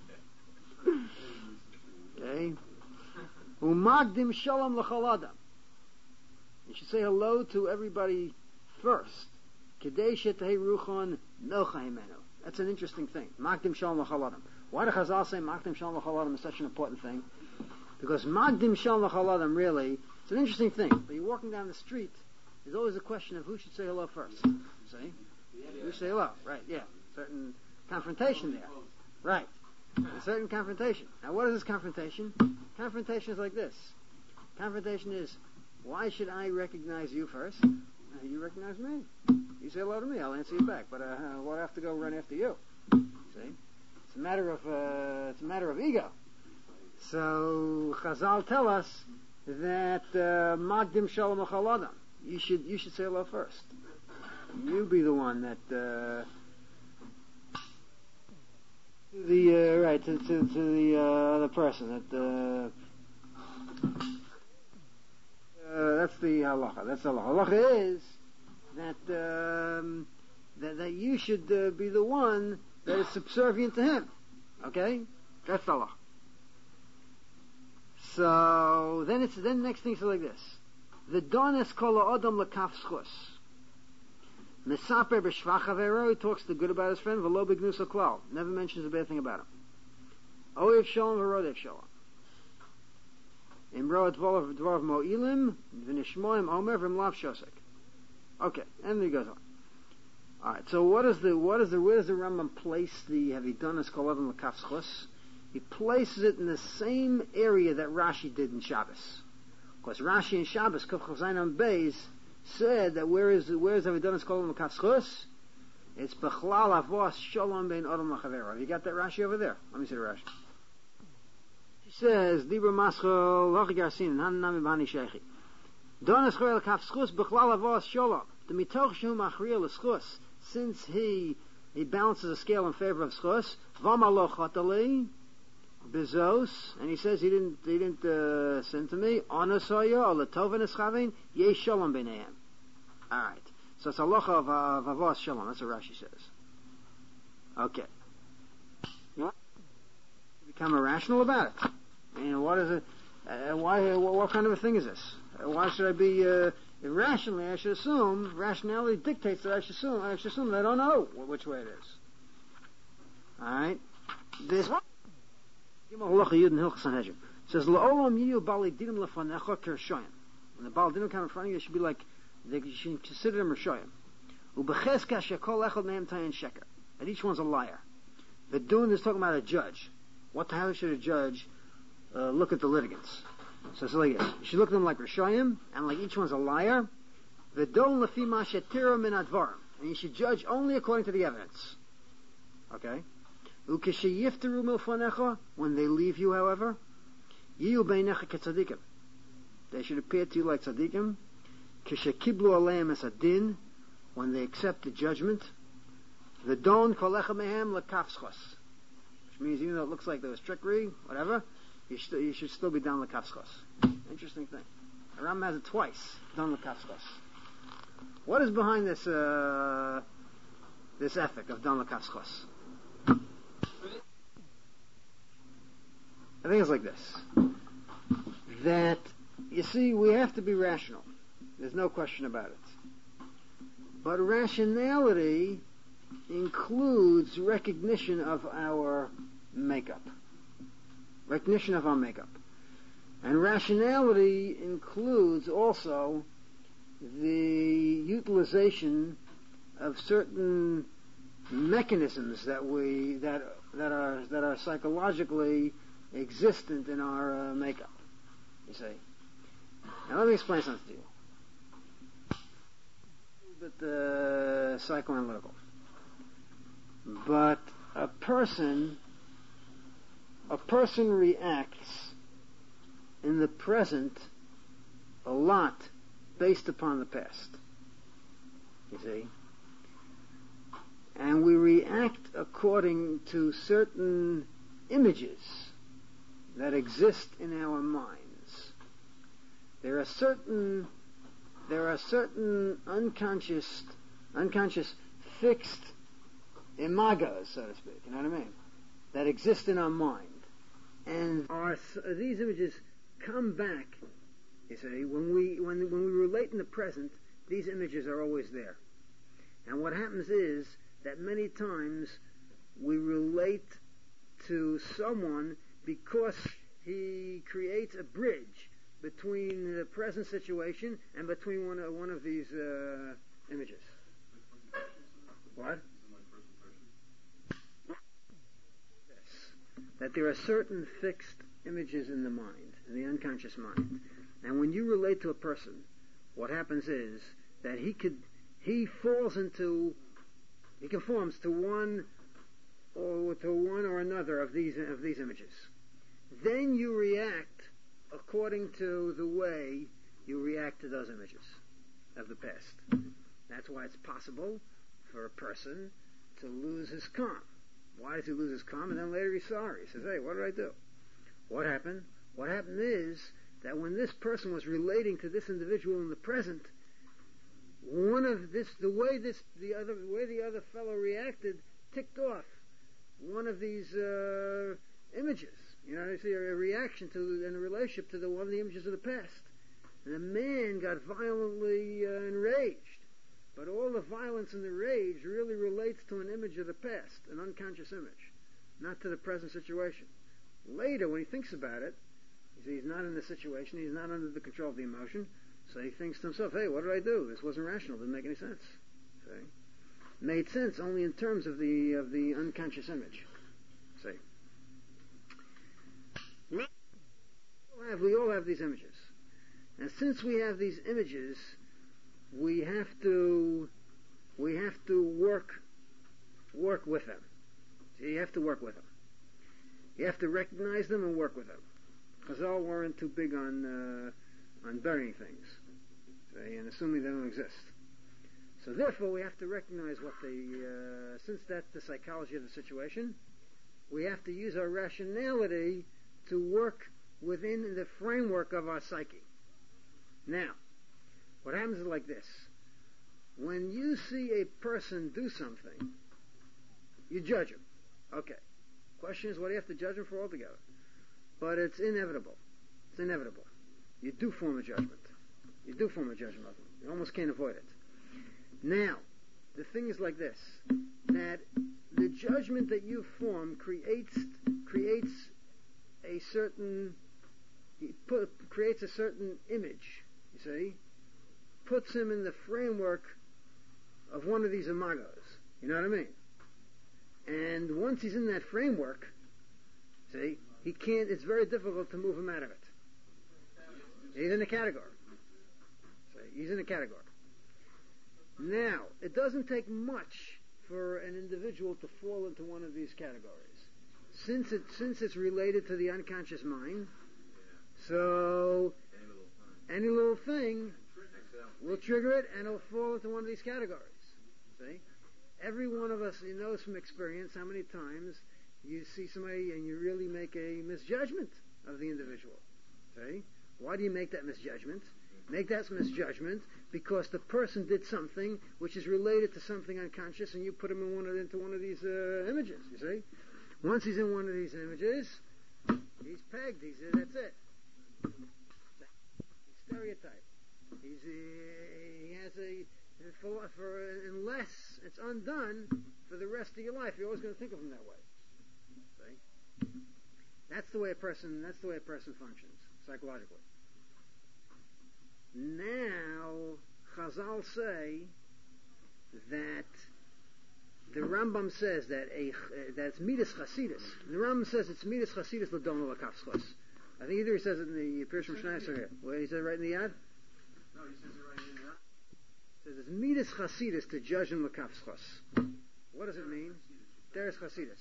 D: Okay. Umagdim Shalom L'chol Adam. You should say hello to everybody first. Kedei Shetei Ruchon Nocha Himenu. That's an interesting thing. Magdim Shalom L'chol Adam. Why do Chazal say Magdim Shalom L'chol Adam is such an important thing? Because Magdim Shalom L'chol Adam really, it's an interesting thing. But you're walking down the street, there's always a question of who should say hello first. See? Who should say hello? Right, yeah. Certain confrontation there. Right. A certain confrontation. Now what is this confrontation? Confrontation is like this. Confrontation is, why should I recognize you first? Uh, you recognize me. You say hello to me, I'll answer you back. But uh, why do I have to go run after you? See? It's a matter of uh, it's a matter of ego. So Chazal tell us that uh, Magdim Shalom L'chol Adam. You should you should say hello first. You be the one that uh, the uh, right to, to, to the uh, the person that uh, uh, that's the halacha. That's the halacha. Halacha is that um, that that you should uh, be the one that is subservient to him. Okay, that's the halacha. So then it's then the next thing is like this: the dones kol adam lekaf schus. Mesaper b'shvach havero, he talks the good about his friend. V'lo b'gnus klal, never mentions a bad thing about him. Oyev shalom v'rodev shalom. Imro et dvarav dvarav mo'ilim v'nishmoim omer v'mlav shosek. Okay, and then he goes on. All right. So what is the what is the where does the Rambam place the have he done his kol adam lekaf schus? He places it in the same area that Rashi did in Shabbos. Because Rashi in Shabbos, Kuf Chazayin Beis, said that where is where is Avidonis Kol L'Makaf Schus? It's Bechlal Avos Shalom Bein Adam L'Chavero. Have you got that Rashi over there? Let me see the Rashi. He says, Dibra Maschel Lochi Garsin Han Nami Bani Sheikhi. Donis Chol L'Makaf Schus Bechlal Avos Shalom. The Mitoch Shu Machriel L'Schus. Since he he balances the scale in favor of Schus, V'amalo Chotali Bezos, and he says he didn't he didn't uh, sin to me. Onasoya or Latovan Eschavin Yesh Shalom B'neihem. All right, so it's a locha of uh, Avos Shalom. That's what Rashi says. Okay, you want to become irrational about it. I mean, what is it? Uh, why? Uh, what, what kind of a thing is this? Uh, why should I be uh, irrationally? I should assume rationality dictates that I should assume. I should assume that I don't know which way it is. All right, this one. It says, "La'olam yiyu bali dinim lefanecha kershoyim." When the bal dinim come in front of you, it should be like they you should consider them rishoyim. Ubecheska shekol echad mehem tayin sheker. And each one's a liar. The dun is talking about a judge. What the hell should a judge uh, look at the litigants? So it's like this: you should look at them like rishoyim, and like each one's a liar. The dun lefi ma shetira min advarim, and you should judge only according to the evidence. Okay. When they leave you, however, they should appear to you like tzaddikim. When they accept the judgment, the don kolecha lekafschos, which means even though it looks like there was trickery, whatever, you should, you should still be down lekafschos. Interesting thing. The Rambam has it twice, don lekafschos. What is behind this uh, this ethic of don lekafschos? I think it's like this. That, you see, we have to be rational. There's no question about it. But rationality includes recognition of our makeup. Recognition of our makeup. And rationality includes also the utilization of certain mechanisms that we, that, that are, that are psychologically existent in our uh, makeup, you see. Now let me explain something to you. A little bit uh, psychoanalytical. But a person, a person reacts in the present a lot based upon the past. You see. and we react according to certain images that exist in our minds. There are certain, there are certain unconscious, unconscious fixed imagas, so to speak, you know what I mean, that exist in our mind. And our, these images come back, you see, when we, when, when we relate in the present, these images are always there. And what happens is that many times we relate to someone because he creates a bridge between the present situation and between one of, one of these uh, images. What? Yes. That there are certain fixed images in the mind, in the unconscious mind. And when you relate to a person, what happens is that he could, he falls into, he conforms to one or to one or another of these of these images. Then you react according to the way you react to those images of the past. That's why it's possible for a person to lose his calm. Why does he lose his calm? And then later he's sorry. He says, hey, what did I do? What happened? What happened is that when this person was relating to this individual in the present, one of this, the way this, the other, the way the other fellow reacted, ticked off one of these uh, images. You know, you see a reaction to, in a relationship to the one of the images of the past. And the man got violently uh, enraged. But all the violence and the rage really relates to an image of the past, an unconscious image, not to the present situation. Later, when he thinks about it, he's not in the situation, he's not under the control of the emotion, so he thinks to himself, hey, what did I do? This wasn't rational, didn't make any sense. See? Made sense only in terms of the of the unconscious image. See? We all have, we all have these images. And since we have these images, we have to we have to work work with them. See, you have to work with them. You have to recognize them and work with them. Chazal weren't too big on uh, on burying things, see, and assuming they don't exist. So therefore, we have to recognize what the uh, since that's the psychology of the situation, we have to use our rationality to work within the framework of our psyche. Now, what happens is like this. When you see a person do something, you judge him. Okay. Question is, what do you have to judge him for altogether? But it's inevitable. It's inevitable. You do form a judgment. You do form a judgment of him. You almost can't avoid it. Now, the thing is like this, that the judgment that you form creates creates a certain put, creates a certain image, you see, puts him in the framework of one of these imagos. You know what I mean? And once he's in that framework, see, he can't, it's very difficult to move him out of it. He's in a category. See, he's in a category. Now, it doesn't take much for an individual to fall into one of these categories. Since it, since it's related to the unconscious mind, so any little thing will trigger it and it'll fall into one of these categories. See? Every one of us, you knows from experience how many times you see somebody and you really make a misjudgment of the individual. See? Why do you make that misjudgment? Make that misjudgment because the person did something which is related to something unconscious, and you put him in one of, into one of these uh, images. You see, once he's in one of these images, he's pegged. He's uh, that's it. He's stereotyped. He's uh, he has a for, for unless it's undone for the rest of your life, you're always going to think of him that way. See? That's the way a person. That's the way a person functions psychologically. Now, Chazal say that the Rambam says that a uh, that's midas chasidus. The Rambam says it's midas chasidus l'dono l'kafschos. I think either he says it in the Pirush Mishnayos or here. Well, he says it right in the Yad.
E: No, he says it right in the Yad.
D: It says it's midas chasidus to judge him l'kafschos. What does it mean? Derech chasidus.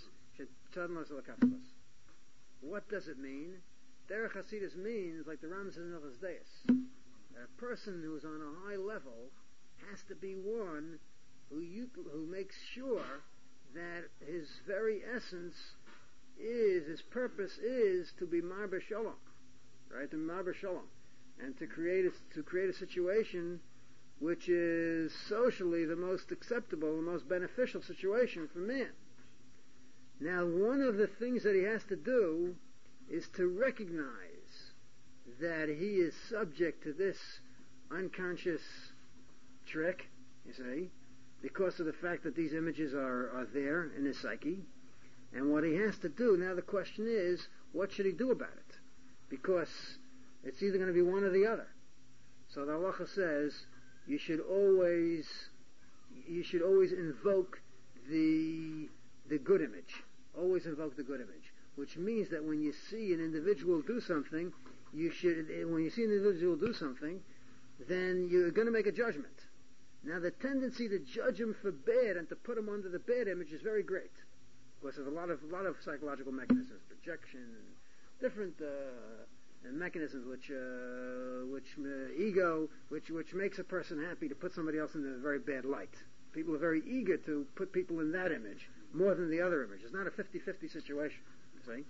D: What does it mean? Derech chasidus means, like the Rambam says in Hilchos Deis, a person who's on a high level has to be one who you, who makes sure that his very essence is, his purpose is to be Marba Shalom, right? To be Marba Shalom, and to create a, to create a situation which is socially the most acceptable, the most beneficial situation for man. Now, one of the things that he has to do is to recognize that he is subject to this unconscious trick, you see, because of the fact that these images are, are there in his psyche. And what he has to do, now the question is, what should he do about it? Because it's either going to be one or the other. So the halacha says, you should always, you should always invoke the, the good image. Always invoke the good image. Which means that when you see an individual do something, you should, when you see an individual do something, then you're going to make a judgment. Now the tendency to judge him for bad and to put him under the bad image is very great. Because there's a lot of, a lot of psychological mechanisms, projection, and different, uh, mechanisms which, uh, which, uh, ego, which, which makes a person happy to put somebody else in a very bad light. People are very eager to put people in that image more than the other image. It's not a fifty-fifty situation, see?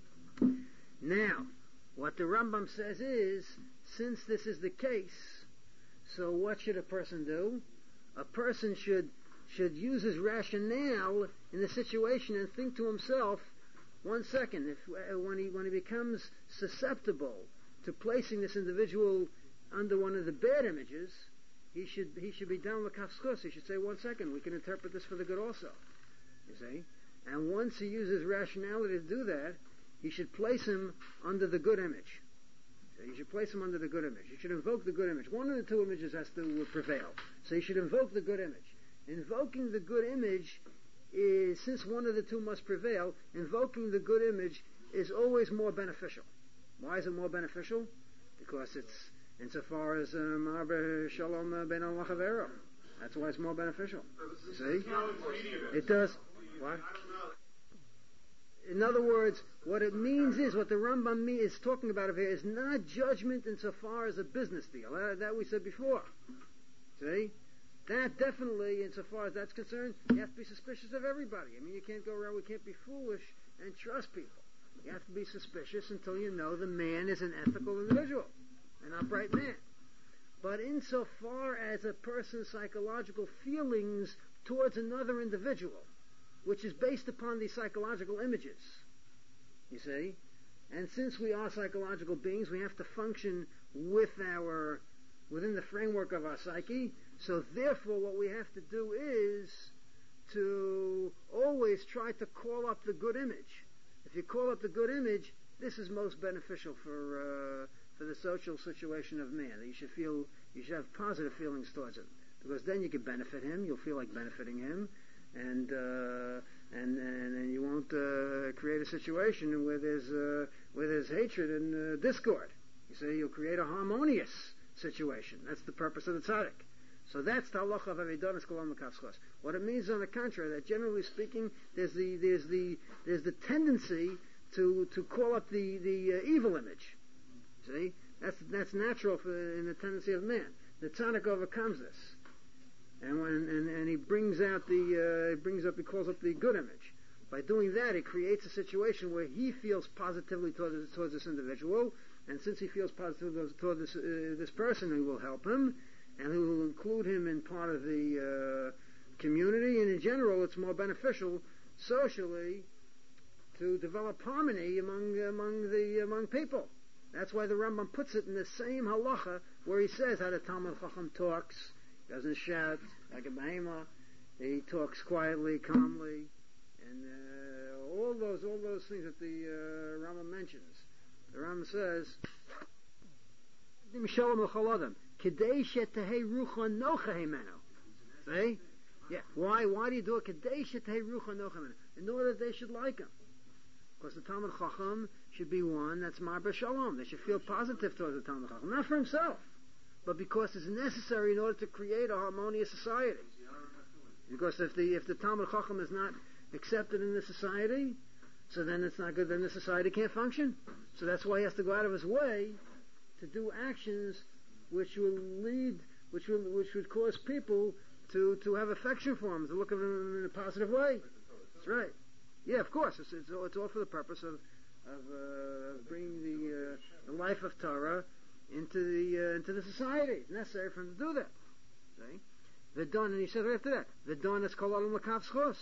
D: Now, what the Rambam says is, since this is the case, so what should a person do? A person should, should use his rationale in the situation and think to himself, one second, if, uh, when he, when he becomes susceptible to placing this individual under one of the bad images, he should, he should be down the kafskos. He should say, one second, we can interpret this for the good also. You see? And once he uses rationality to do that, he should place him under the good image. So you should place him under the good image. You should invoke the good image. One of the two images has to prevail. So you should invoke the good image. Invoking the good image is, since one of the two must prevail, invoking the good image is always more beneficial. Why is it more beneficial? Because it's insofar as Marba Shalom ben Allah Chavero. That's why it's more beneficial. See? It does. What? In other words, what it means is, what the Rambam is talking about over here is not judgment insofar as a business deal. Uh, that we said before. See? That definitely, insofar as that's concerned, you have to be suspicious of everybody. I mean, you can't go around, we can't be foolish and trust people. You have to be suspicious until you know the man is an ethical individual, an upright man. But insofar as a person's psychological feelings towards another individual, which is based upon these psychological images, you see, and since we are psychological beings, we have to function with our, within the framework of our psyche, so therefore what we have to do is to always try to call up the good image. If you call up the good image, this is most beneficial for, uh, for the social situation of man. You should feel, you should have positive feelings towards him. Because then you can benefit him, you'll feel like benefiting him, and, uh, and, and, and you won't, uh, create a situation where there's, uh, where there's hatred and, uh, discord. You see, you'll create a harmonious situation. That's the purpose of the tzaddik. So that's the halacha of Avedonis Kolam Mekavskos. What it means, on the contrary, that generally speaking, there's the, there's the, there's the tendency to, to call up the, the uh, evil image. See? That's, that's natural for, in the tendency of man. The tzaddik overcomes this. And when, and, and he brings out the, uh, he brings up, he calls up the good image. By doing that, he creates a situation where he feels positively towards, towards this individual, and since he feels positively towards this, uh, this person, he will help him, and he will include him in part of the uh, community, and in general, it's more beneficial socially to develop harmony among among the among people. That's why the Rambam puts it in the same halacha where he says how the Talmud Chacham talks. He doesn't shout like a behemoth. He talks quietly, calmly, and uh, all those all those things that the uh, Rambam mentions. The Rambam says, see? Yeah. Why? Why do you do it? In order that they should like him. Because the Talmud Chacham should be one that's Marba Shalom. They should feel positive towards the Talmud Chacham. Not for himself, but because it's necessary in order to create a harmonious society. Because if the if the Talmud Chacham is not accepted in the society, so then it's not good, then the society can't function. So that's why he has to go out of his way to do actions which will lead, which will, which would cause people to, to have affection for him, to look at him in a positive way. That's right. Yeah, of course. It's, it's, all, it's all for the purpose of, of uh, bringing the, uh, the life of Torah into the, uh, into the society. It's necessary for him to do that. See? The dawn, and he said right after that, the dawn is called Alam L'Kav Schos.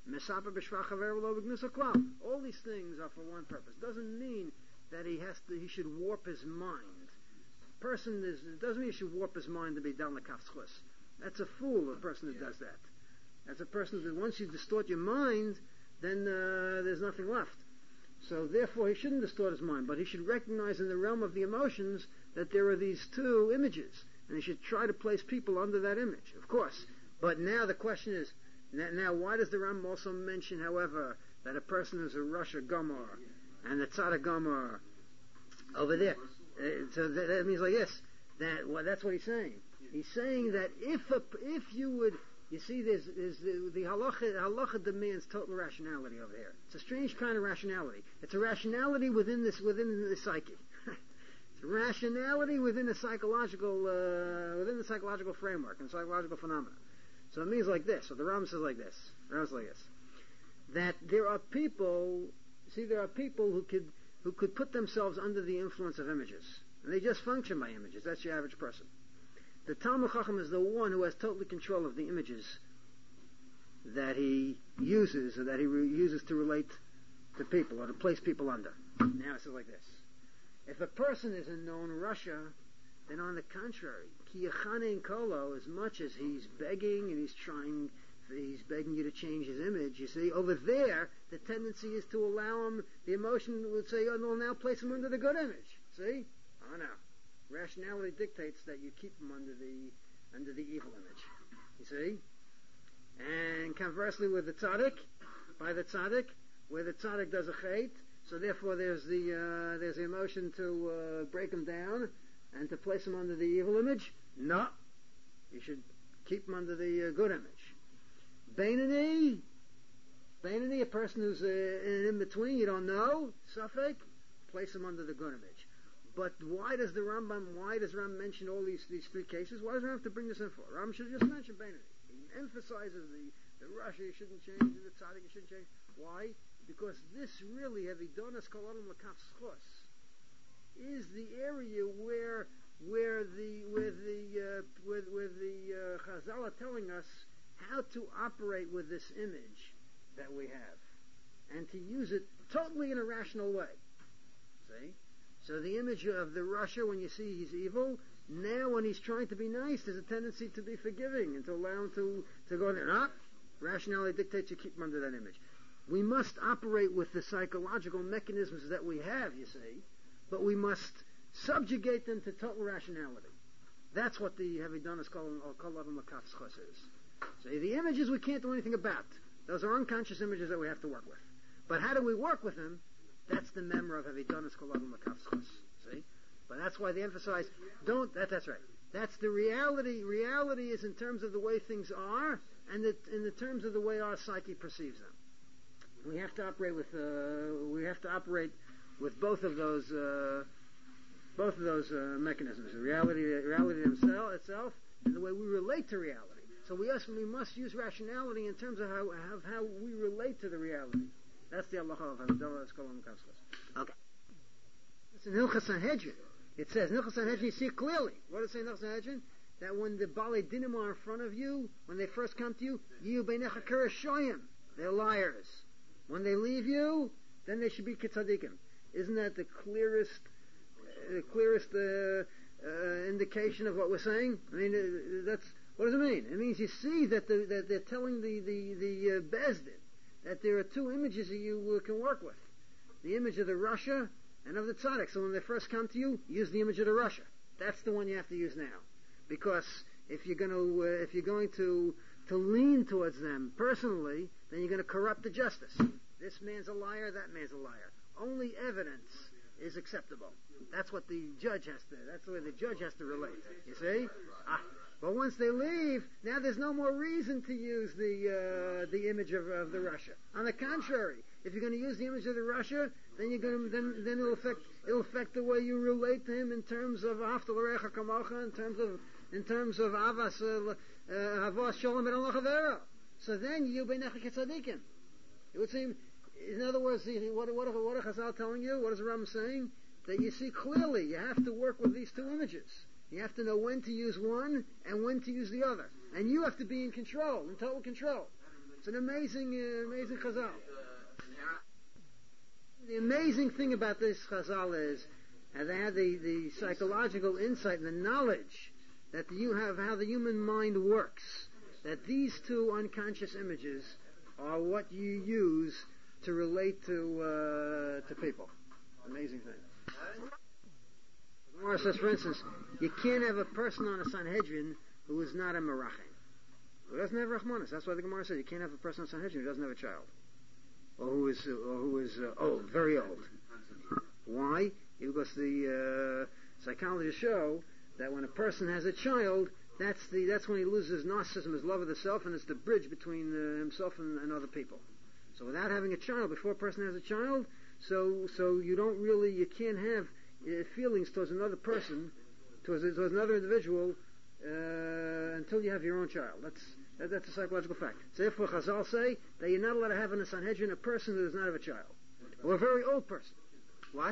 D: All these things are for one purpose. Doesn't mean that he has to, he should warp his mind. Person is, it doesn't mean he should warp his mind to be down the kafschus. That's a fool, a person that does that. That's a person that once you distort your mind, then uh, there's nothing left. So therefore he shouldn't distort his mind, but he should recognize in the realm of the emotions that there are these two images, and he should try to place people under that image, of course. But now the question is, now why does the Ram also mention, however, that a person is a Rasha Gomor, and the Tzaddik Gomor over there? Uh, so that, that means like this, that well, that's what he's saying. He's saying that if a, if you would, you see, there's, there's the, the halacha, halacha demands total rationality over here. It's a strange kind of rationality. It's a rationality within this within the psyche. It's a rationality within the psychological uh, within the psychological framework and psychological phenomena. So it means like this. So the Ram says like this. The Ram says like this. That there are people. See, there are people who could. who could put themselves under the influence of images. And they just function by images. That's your average person. The Talmud Chacham is the one who has total control of the images that he uses, or that he re- uses to relate to people, or to place people under. Now it says like this. If a person is in known Russia, then on the contrary, Ki Yachanein Kolo, as much as he's begging and he's trying he's begging you to change his image, you see, over there, the tendency is to allow him, the emotion would say, oh, no, now place him under the good image. See? Oh, no. Rationality dictates that you keep him under the, under the evil image. You see? And conversely with the tzaddik, by the tzaddik, where the tzaddik does a chait, so therefore there's the, uh, there's the emotion to, uh, break him down and to place him under the evil image. No. You should keep him under the uh, good image. Beinani, Beinani, a person who's uh, in between, you don't know, Safek, place him under the good image. But why does the Rambam, why does Ram mention all these these three cases? Why does Ram have to bring this in for? Ram should have just mention Beinani. He emphasizes the, the Rasha you shouldn't change, and the Tzaddik you shouldn't change. Why? Because this really, Hevidonas Kolarim L'Kaf Schos, is the area where where the where the uh, where, where the uh, Chazal are telling us how to operate with this image that we have, and to use it totally in a rational way. See? So the image of the Rasha, when you see he's evil, now when he's trying to be nice, there's a tendency to be forgiving and to allow him to, to go there. No, rationality dictates you keep him under that image. We must operate with the psychological mechanisms that we have, you see, but we must subjugate them to total rationality. That's what the Hevidonas Kolarim L'Kaf Schos is. So the images we can't do anything about. Those are unconscious images that we have to work with. But how do we work with them? That's the memra of Hevidonas Kolarim L'Kaf Schos. See? But that's why they emphasize, don't, that, that's right. That's the reality. Reality is in terms of the way things are, and the, in the terms of the way our psyche perceives them. We have to operate with, uh, we have to operate with both of those, uh, both of those, uh, mechanisms. The reality, reality itself, itself, and the way we relate to reality. So we, also, we must use rationality in terms of how, of how we relate to the reality. That's the Allah of Hevidonas Kolarim L'Kaf Schos. Okay. It's in Hilchas Sanhedrin. It says, Hilchas Sanhedrin, you see it clearly. What does it say in Hilchas Sanhedrin? That when the Balei Dinim are in front of you, when they first come to you, Yiyu Beinecha Kerashoyim. They're liars. When they leave you, then they should be Kitzadikim. Isn't that the clearest, uh, the clearest uh, uh, indication of what we're saying? I mean, uh, that's, what does it mean? It means you see that, the, that they're telling the, the, the uh, Bezdin that there are two images that you uh, can work with. The image of the Rasha and of the Tzaddik. So when they first come to you, use the image of the Rasha. That's the one you have to use now. Because if you're going to, uh, if you're going to, to lean towards them personally, then you're going to corrupt the justice. This man's a liar, that man's a liar. Only evidence is acceptable. That's what the judge has to, that's the way the judge has to relate. You see? Ah. But once they leave, now there's no more reason to use the uh, the image of, of the Rasha. On the contrary, if you're going to use the image of the Rasha, then you're going to then then it'll affect it'll affect the way you relate to him in terms of After L'Recha Kamocha, in terms of in terms of Avas uh,
A: havas shalom ben Allah chavero. So then you beinecha ketzadikim. It would seem, in other words, what, what, what are Chazal telling you? What is the Ram saying? That you see clearly, you have to work with these two images. You have to know when to use one and when to use the other. And you have to be in control, in total control. It's an amazing, uh, amazing Chazal. The amazing thing about this Chazal is, and they had the, the psychological insight and the knowledge that you have how the human mind works. That these two unconscious images are what you use to relate to uh, to people. Amazing thing. The Gemara says, for instance, you can't have a person on a Sanhedrin who is not a Merachim. Who doesn't have Rachmanis. That's why the Gemara says you can't have a person on Sanhedrin who doesn't have a child. Or who is, uh, or who is uh, old, very old. Why? Because the uh, psychologists show that when a person has a child, that's the that's when he loses narcissism, his love of the self, and it's the bridge between uh, himself and, and other people. So without having a child, before a person has a child, so so you don't really, you can't have uh, feelings towards another person, towards, towards another individual, uh, until you have your own child. That's that, that's a psychological fact. So therefore Chazal say that you're not allowed to have in a Sanhedrin a person who does not have a child. Or a very old person. What?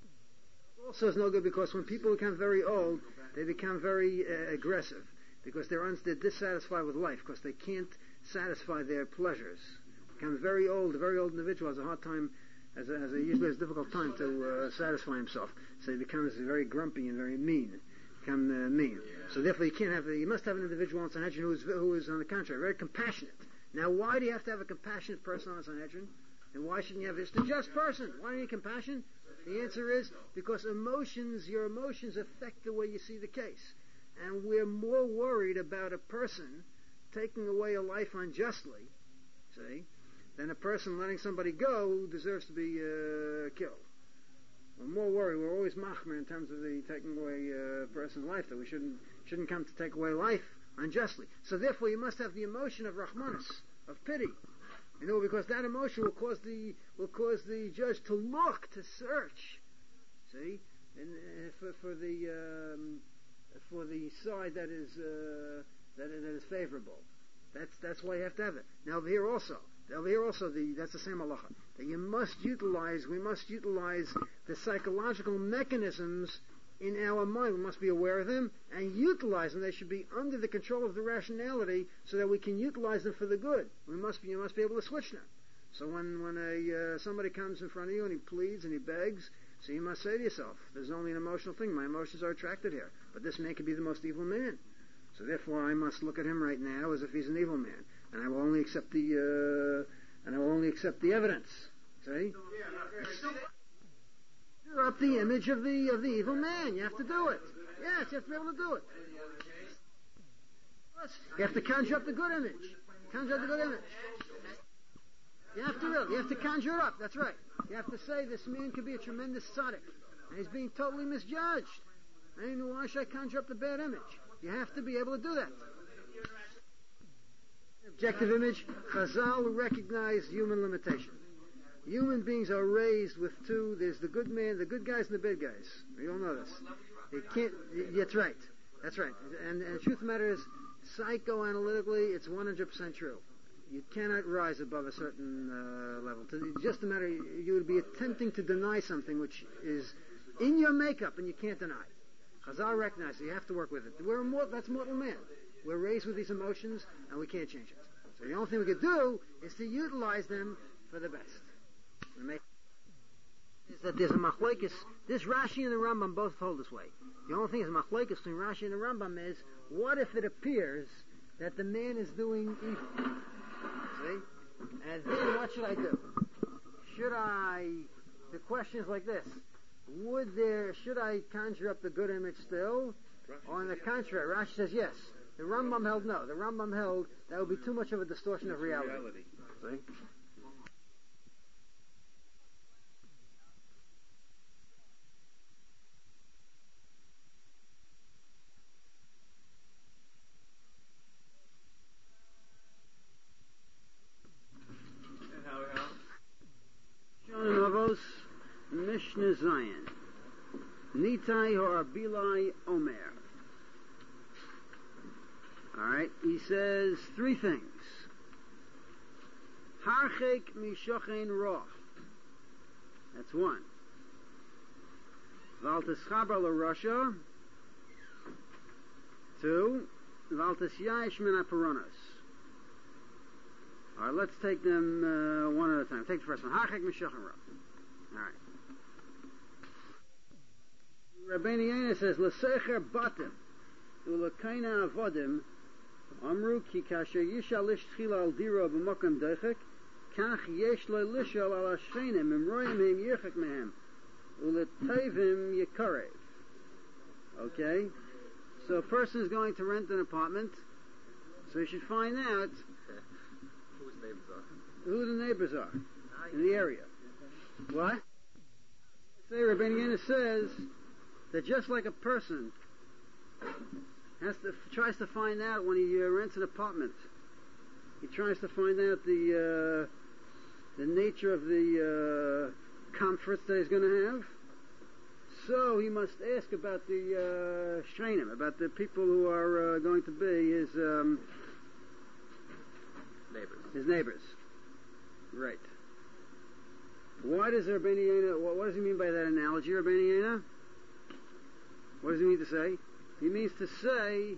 A: Also is no good because when people become very old, they become very uh, aggressive because they're, un- they're dissatisfied with life because they can't satisfy their pleasures. Become very old, a very old individual has a hard time, has a, has a usually has a difficult time to uh, satisfy himself. So he becomes very grumpy and very mean. Become uh, mean. So therefore you can't have, you must have an individual on Sanhedrin who is, who is on the contrary, very compassionate. Now why do you have to have a compassionate person on a Sanhedrin? And why shouldn't you have just a just person? Why do you need compassion? The answer is because emotions, your emotions affect the way you see the case. And we're more worried about a person taking away a life unjustly, see, than a person letting somebody go who deserves to be uh, killed. We're more worried. We're always machmer in terms of the taking away a uh, person's life, that we shouldn't shouldn't come to take away life unjustly. So therefore you must have the emotion of rahmanis, of pity. You know, because that emotion will cause the will cause the judge to look, to search. See, and uh, for for the um, for the side that is uh, that, that is favorable. That's that's why you have to have it. Now over here also, over here also, the that's the same halacha. That you must utilize. We must utilize the psychological mechanisms in our mind. We must be aware of them and utilize them. They should be under the control of the rationality so that we can utilize them for the good. We must be, you must be able to switch them. So when, when a, uh, somebody comes in front of you and he pleads and he begs, so you must say to yourself, there's only an emotional thing. My emotions are attracted here. But this man could be the most evil man. So therefore I must look at him right now as if he's an evil man. And I will only accept the, uh, and I will only accept the evidence. See? Conjure up the image of the of the evil man. You have to do it. Yes, you have to be able to do it. You have to conjure up the good image. Conjure up the good image. You have to really. You have to conjure up. That's right. You have to say this man could be a tremendous tzaddik, and he's being totally misjudged. I mean, why should I conjure up the bad image? You have to be able to do that. Objective image. Chazal recognize human limitation. Human beings are raised with two. There's the good man, the good guys, and the bad guys. You all know this. They can't. That's right. That's right. And, and the truth of the matter is, psychoanalytically, it's one hundred percent true. You cannot rise above a certain uh, level. It's just a matter. You would be attempting to deny something which is in your makeup, and you can't deny. Chazal recognizes you have to work with it. We're mortal, that's mortal man. We're raised with these emotions, and we can't change it. So the only thing we can do is to utilize them for the best. Is that there's a machlokes. This Rashi and the Rambam both hold this way. The only thing is machlokes between Rashi and the Rambam is, what if it appears that the man is doing evil? See? And then what should I do? Should I, the question is like this, would there, should I conjure up the good image still? Or on the contrary, Rashi says yes. The Rambam held no. The Rambam held that would be too much of a distortion of reality. See? Mishnah Zion. Nitai or Bilai Omer.
D: Alright, he says three things. Harchek mishochen roch. That's one. Valteschaber l'Rasha. Two. Valtes yayish min aparonos. Alright, let's take them uh, one at a time. Take the first one. Harchek mishochen roch. Alright. Rabbeinu Yonah says, L'secher batim u'lekaina avodim amru ki kasher yishal ish tchila al dira b'mokem deichek kach yesh lo lishal al ashchenim imroyim him yirchek mehem u'letayvim yikarev. Okay? So a person is going to rent an apartment, so you should find out
E: Whose neighbors are?
D: who the neighbors are in the area. What? Say Rabbeinu Yonah says that just like a person has to, tries to find out when he uh, rents an apartment, he tries to find out the uh, the nature of the uh, comforts that he's going to have. So he must ask about the uh, shreinim, about the people who are uh, going to be his um,
E: Neighbors.
D: his neighbors. Right. Why does Rabbeinu Yonah, what, what does he mean by that analogy, Rabbeinu Yonah? What does he mean to say? He means to say,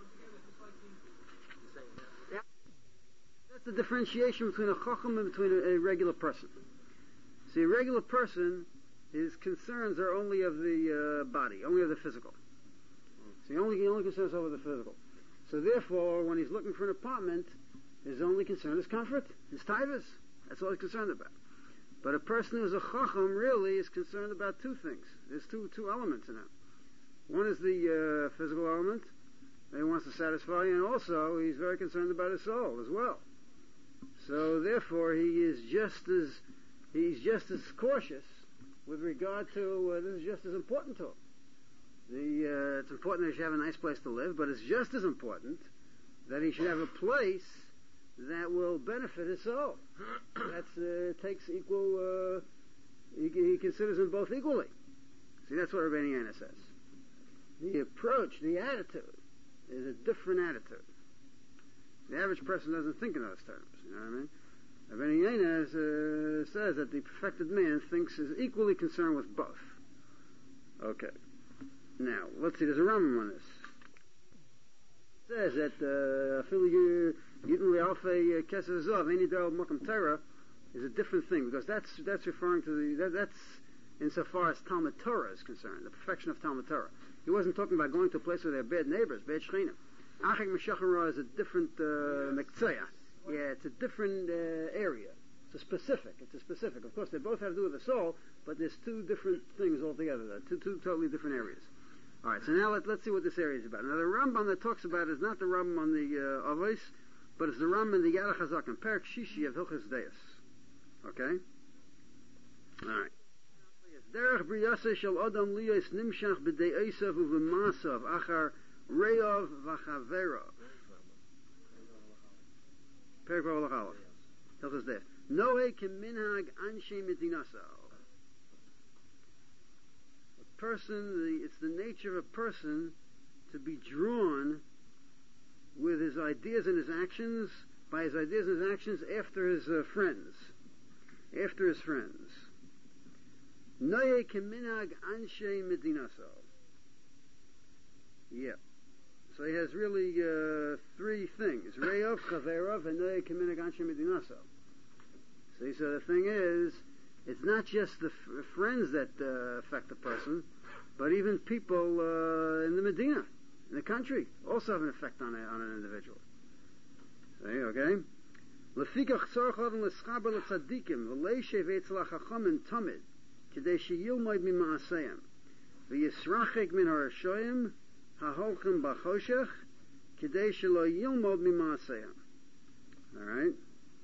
D: yeah, that's the differentiation between a chacham and between a, a regular person. See, a regular person, his concerns are only of the uh, body, only of the physical. See, only, he only concerns over the physical. So therefore, when he's looking for an apartment, his only concern is comfort, his tivus. That's all he's concerned about. But a person who's a chacham really is concerned about two things. There's two two elements in it. One is the uh, physical element that he wants to satisfy, and also he's very concerned about his soul as well. So therefore, he is just as he's just as cautious with regard to uh, this is just as important to him. The uh, it's important that he should have a nice place to live, but it's just as important that he should have a place that will benefit his soul. That uh, takes equal. Uh, he, he considers them both equally. See, that's what Rabbeinu Yonah says. The approach, the attitude, is a different attitude. The average person doesn't think in those terms. You know what I mean? Rabbeinu Yonah uh, says that the perfected man thinks is equally concerned with both. Okay. Now, let's see. There's a Rambam on this. It says that Afilu Yitnu Le'alfei Keser Zov Any Del Mokum Torah is a different thing because that's that's referring to the that, that's insofar as Talmud Torah is concerned, the perfection of Talmud Torah. He wasn't talking about going to a place where there are bad neighbors, bad shchinim. Achik Meshachar is a different uh, mektzaya. Yeah, it's a different uh, area. It's a specific. It's a specific. Of course, they both have to do with the soul, but there's two different things altogether. There. Two two totally different areas. All right, so now let, let's see what this area is about. Now, the Rambam that talks about it is not the Rambam on the uh, Avos, but it's the Rambam in the Yad HaChazak, Perak Shishi of Hilchos Deis. Okay? All right. Derech briyase shel Adam liyos nimshach b'dei Esav u'v'masav achar re'ov v'chaverov. Perak Vav Lachalov. Hilchos Deis. Nohe keminhag anshe medinaso. Person, the, it's the nature of a person to be drawn with his ideas and his actions, by his ideas and his actions after his uh, friends, after his friends. Noye keminag anshe medinaso. Yeah. So he has really uh, three things: Re'ov, Chaverov, and Noye keminag anshe medinaso. See, so the thing is, it's not just the f- friends that uh, affect the person, but even people uh, in the Medina, in the country, also have an effect on, a, on an individual. See, okay? Lefikach tzarich adam l'schaber l'tzadikim v'leishev etzla chachamim tamid k'dei sheyilmoid mima'aseyim v'yisrachek min harashoyim haholchim b'choshech k'dei shelo yilmod mima'aseyim. All right?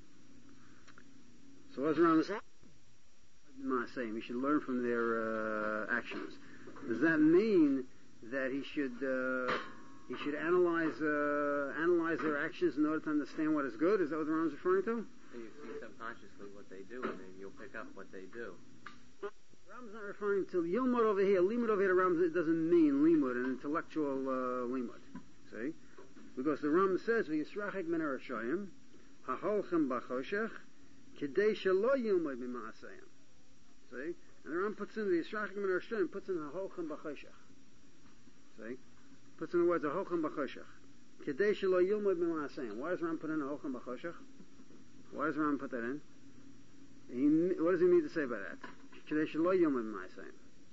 D: So what's around this? Ma'aseyim. He should learn from their uh, actions. Does that mean that he should uh, he should analyze uh, analyze their actions in order to understand what is good? Is that what the Rambam is referring to?
E: So you see subconsciously what they do, and then you'll pick up what they do.
D: The Rambam's not referring to Yilmud over here. Limud over here, the Rambam, it doesn't mean Limud, an intellectual uh, Limud. See? Because the Ram says, "V'yisrachek min harashayim, haholchem b'choshech, k'dei shelo yilmod b'ma'asayim." See? And the Ram puts in the Yisrachek min harashayim, puts in haholchem b'choshech. See? Puts in the words haholchem b'choshech. K'dei shelo yilmod b'ma'asayim. Why does Ram put in haholchem b'choshech? Why does Ram put that in? He, what does he mean to say by that? K'dei shelo yilmod b'ma'asayim.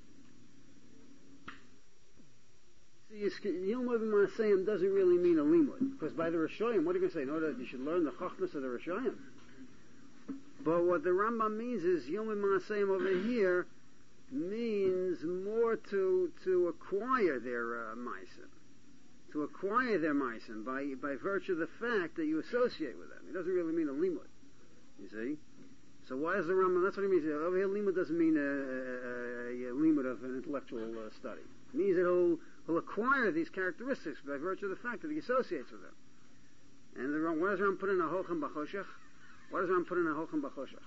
D: See, Yilmod b'Masayim doesn't really mean a limud, because by the Rishoyim, what are you going to say? No, that you should learn the chachmas of the Rishoyim. But what the Rambam means is Yilmod b'Masayim over here means more to to acquire their uh, ma'asim, to acquire their ma'asim by by virtue of the fact that you associate with them. It doesn't really mean a limud. You see. So why is the Rambam? That's what he means. Over here, limud doesn't mean a, a, a, a limud of an intellectual uh, study. It means that he'll will acquire these characteristics by virtue of the fact that he associates with them. And the why does Ram put in a holchem b'choshech? Why does Ram put in a holchem b'choshech?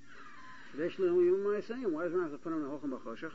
D: Why does Ram have to put in a holchem b'choshech?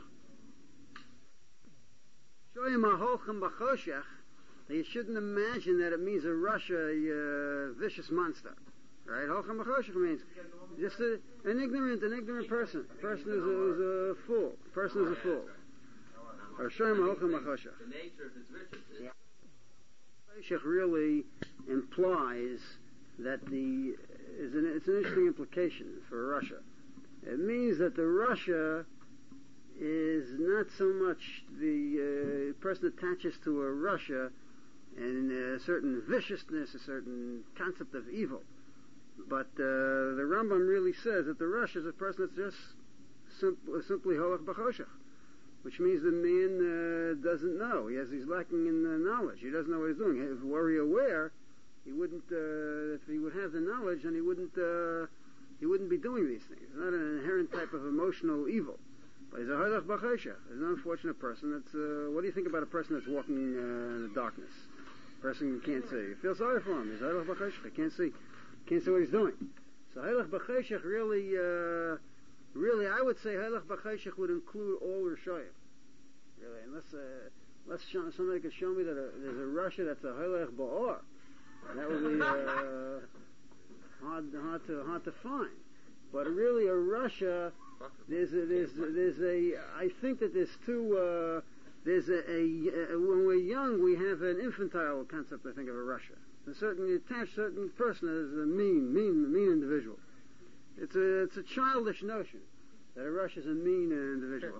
D: Show him a holchem b'choshech that you shouldn't imagine that it means a Russia, a uh, vicious monster. Right? Holchem b'choshech means just a, an ignorant, an ignorant person. A person who's a, who's a fool. A person who's a fool. Or Shem Holchem b'choshech.
E: The nature of his riches is...
D: Choshech really implies that the is an, it's an interesting implication for Russia. It means that the Russia is not so much the uh, person attaches to a Russia and a certain viciousness, a certain concept of evil. But uh, the Rambam really says that the Russia is a person that's just simple, simply Holach b'choshech. Which means the man uh, doesn't know. He has, he's lacking in uh, knowledge. He doesn't know what he's doing. If were he aware, he wouldn't. Uh, if he would have the knowledge, then he wouldn't. Uh, he wouldn't be doing these things. It's not an inherent type of emotional evil. But he's a halach b'choshech. He's an unfortunate person. That's. Uh, what do you think about a person that's walking uh, in the darkness? A person who can't see. You feel sorry for him. He's a halach b'choshech. He can't see. Can't see what he's doing. So halach b'choshech really. Uh, Really, I would say Halach b'Choshech would include all Rishoyim. Really, unless uh, unless show, somebody could show me that a, there's a Russia that's a Halach ba'or, that would be uh, hard hard to hard to find. But really, a Russia there's a, there's a, there's a I think that there's two uh, there's a, a, a when we're young we have an infantile concept I think of a Russia. A certain attached certain person as a mean mean mean individual. It's a it's a childish notion that a Russia is a mean individual.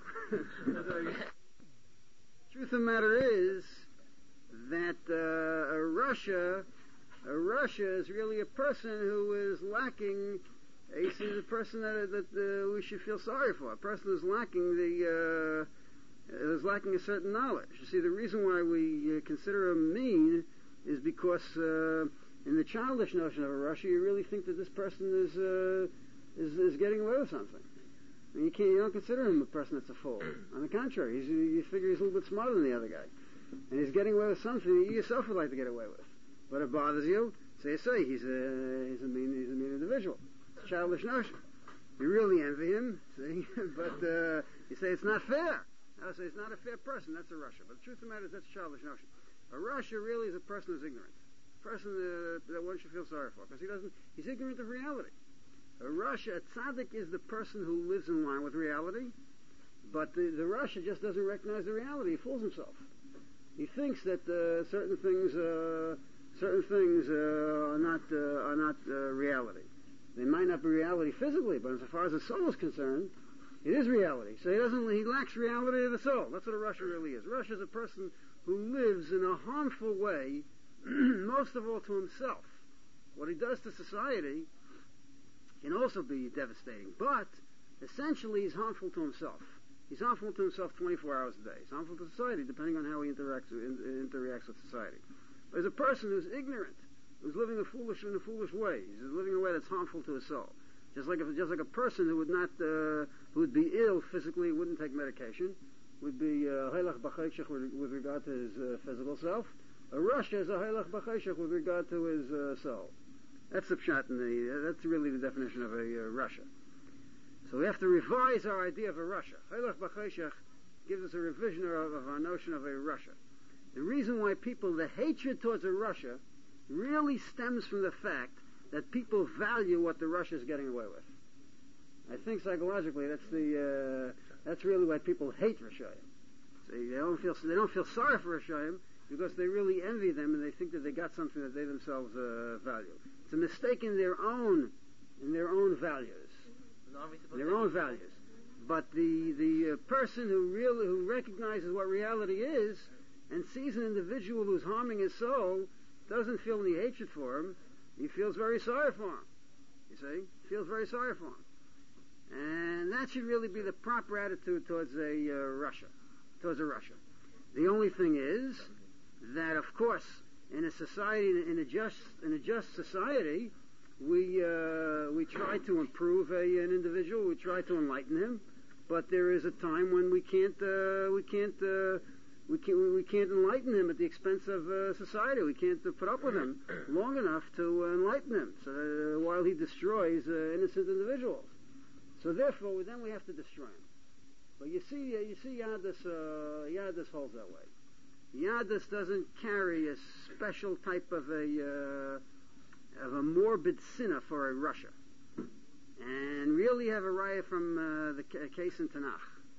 D: Truth of the matter is that uh, a Russia, a Russia is really a person who is lacking. He's a person that that uh, we should feel sorry for. A person who's lacking the uh, is lacking a certain knowledge. You see, the reason why we uh, consider him mean is because uh, in the childish notion of a Russia, you really think that this person is. Uh, Is, is getting away with something. I mean, you can't, you don't consider him a person that's a fool. On the contrary, he's, you figure he's a little bit smarter than the other guy. And he's getting away with something that you yourself would like to get away with. But it bothers you, so you say he's a, he's a mean, he's a mean individual. It's a childish notion. You really envy him, see? but, uh, you say it's not fair. I say it's not a fair person, that's a Russia. But the truth of the matter is that's a childish notion. A Russia really is a person who's ignorant. A person uh, that one should feel sorry for, because he doesn't, he's ignorant of reality. A Russia, a tzaddik is the person who lives in line with reality, but the, the Russia just doesn't recognize the reality. He fools himself. He thinks that uh, certain things, uh, certain things uh, are not uh, are not uh, reality. They might not be reality physically, but as far as the soul is concerned, it is reality. So he doesn't. He lacks reality of the soul. That's what a Russia really is. Russia is a person who lives in a harmful way, most of all to himself. What he does to society can also be devastating, but essentially he's harmful to himself. He's harmful to himself twenty-four hours a day. He's harmful to society, depending on how he interacts in, interacts with society. But as a person who's ignorant, who's living a foolish in a foolish way, he's living in a way that's harmful to his soul. Just like a, just like a person who would not uh, who would be ill physically, wouldn't take medication, would be halach b'choshech with regard to his uh, physical self. A Russia is a halach b'choshech with regard to his uh, soul. That's the pshat in the, that's really the definition of a uh, Russia. So we have to revise our idea of a Russia. Halach b'choshech gives us a revision of, of our notion of a Russia. The reason why people, the hatred towards a Russia really stems from the fact that people value what the Russia is getting away with. I think psychologically that's the uh, that's really why people hate Rishayim. See, they don't feel they don't feel sorry for Rishayim because they really envy them and they think that they got something that they themselves uh, value. It's a mistake in their own in their own values, their own values. But the the uh, person who really who recognizes what reality is and sees an individual who's harming his soul doesn't feel any hatred for him. He feels very sorry for him. You see, he feels very sorry for him. And that should really be the proper attitude towards a uh, Russia, towards a Russia. The only thing is that, of course, in a society, in a just, in a just society, we uh, we try to improve a, an individual. We try to enlighten him, but there is a time when we can't uh, we can't uh, we can't we can't enlighten him at the expense of uh, society. We can't uh, put up with him long enough to uh, enlighten him, so that, uh, while he destroys uh, innocent individuals. So therefore, then we have to destroy him. But you see, uh, you see, Yadus, uh, Yadus holds that way. Yadus doesn't carry a special type of a uh, of a morbid sinner for a Russia, and really have a raya from uh, the c- case in Tanakh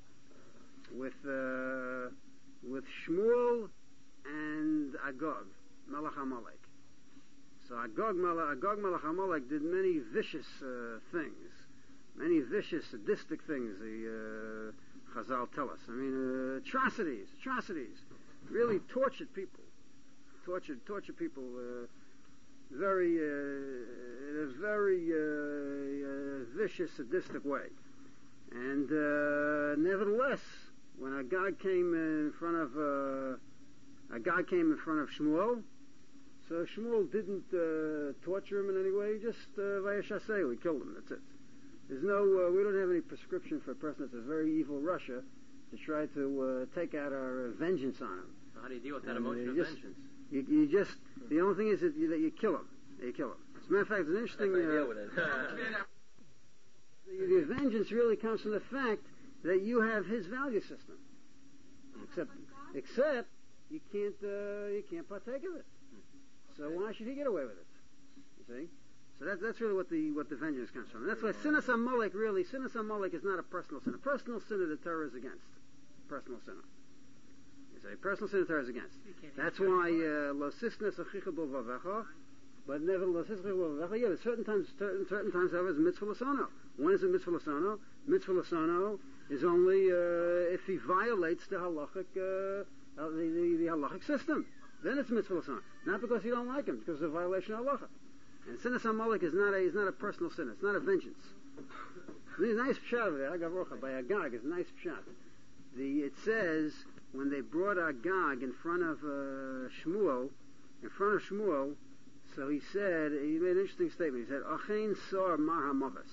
D: with uh, with Shmuel and Agog, Melech Amalek. So Agog, Melech, Agog Melech Amalek did many vicious uh, things. Many vicious, sadistic things, the uh, Chazal tell us. I mean, uh, atrocities, atrocities. Really tortured people. Tortured, tortured people uh, very, uh, in a very uh, uh, vicious, sadistic way. And uh, nevertheless, when Agag came in front of uh, Agag came in front of Shmuel, so Shmuel didn't uh, torture him in any way. He just uh, vayashaseu, he killed him. That's it. There's no, uh, we don't have any prescription for a person that's a very evil Russia to try to uh, take out our uh, vengeance on him.
E: So how do you deal with that
D: And,
E: emotion
D: uh,
E: of
D: just,
E: vengeance?
D: You, you just, the only thing is that you, that you kill him. You kill him. As a matter of fact, it's an interesting...
E: That's how you
D: uh,
E: deal with it.
D: the, the vengeance really comes from the fact that you have his value system. Except, except you can't, uh, you can't partake of it. So why should he get away with it? You see? So that, that's really what the what the vengeance comes from. And that's why Sinas Amalek really, Sinas Amalek is not a personal sin. A personal sin that the Torah is against. Personal sin. You say personal sin the Torah is against. That's why Lo Sisnas Achicha B'Vavecha, but never Lo Sisnas B'Vavecha. Yeah, certain times, certain, certain times, however, is mitzvah l'sono. When is it mitzvah l'sono? Mitzvah l'sono is only uh, if he violates the halachic uh, the, the, the halachic system. Then it's mitzvah l'sono. Not because you don't like him, because it's a violation of halacha. And Sinas Amalek is not a is not a personal sin. It's not a vengeance. There's a nice pshat of it, Agag by Agag. It's a nice pshat. The it says when they brought Agag in front of uh, Shmuel, in front of Shmuel, so he said he made an interesting statement. He said, "Achein sor mar hamavas."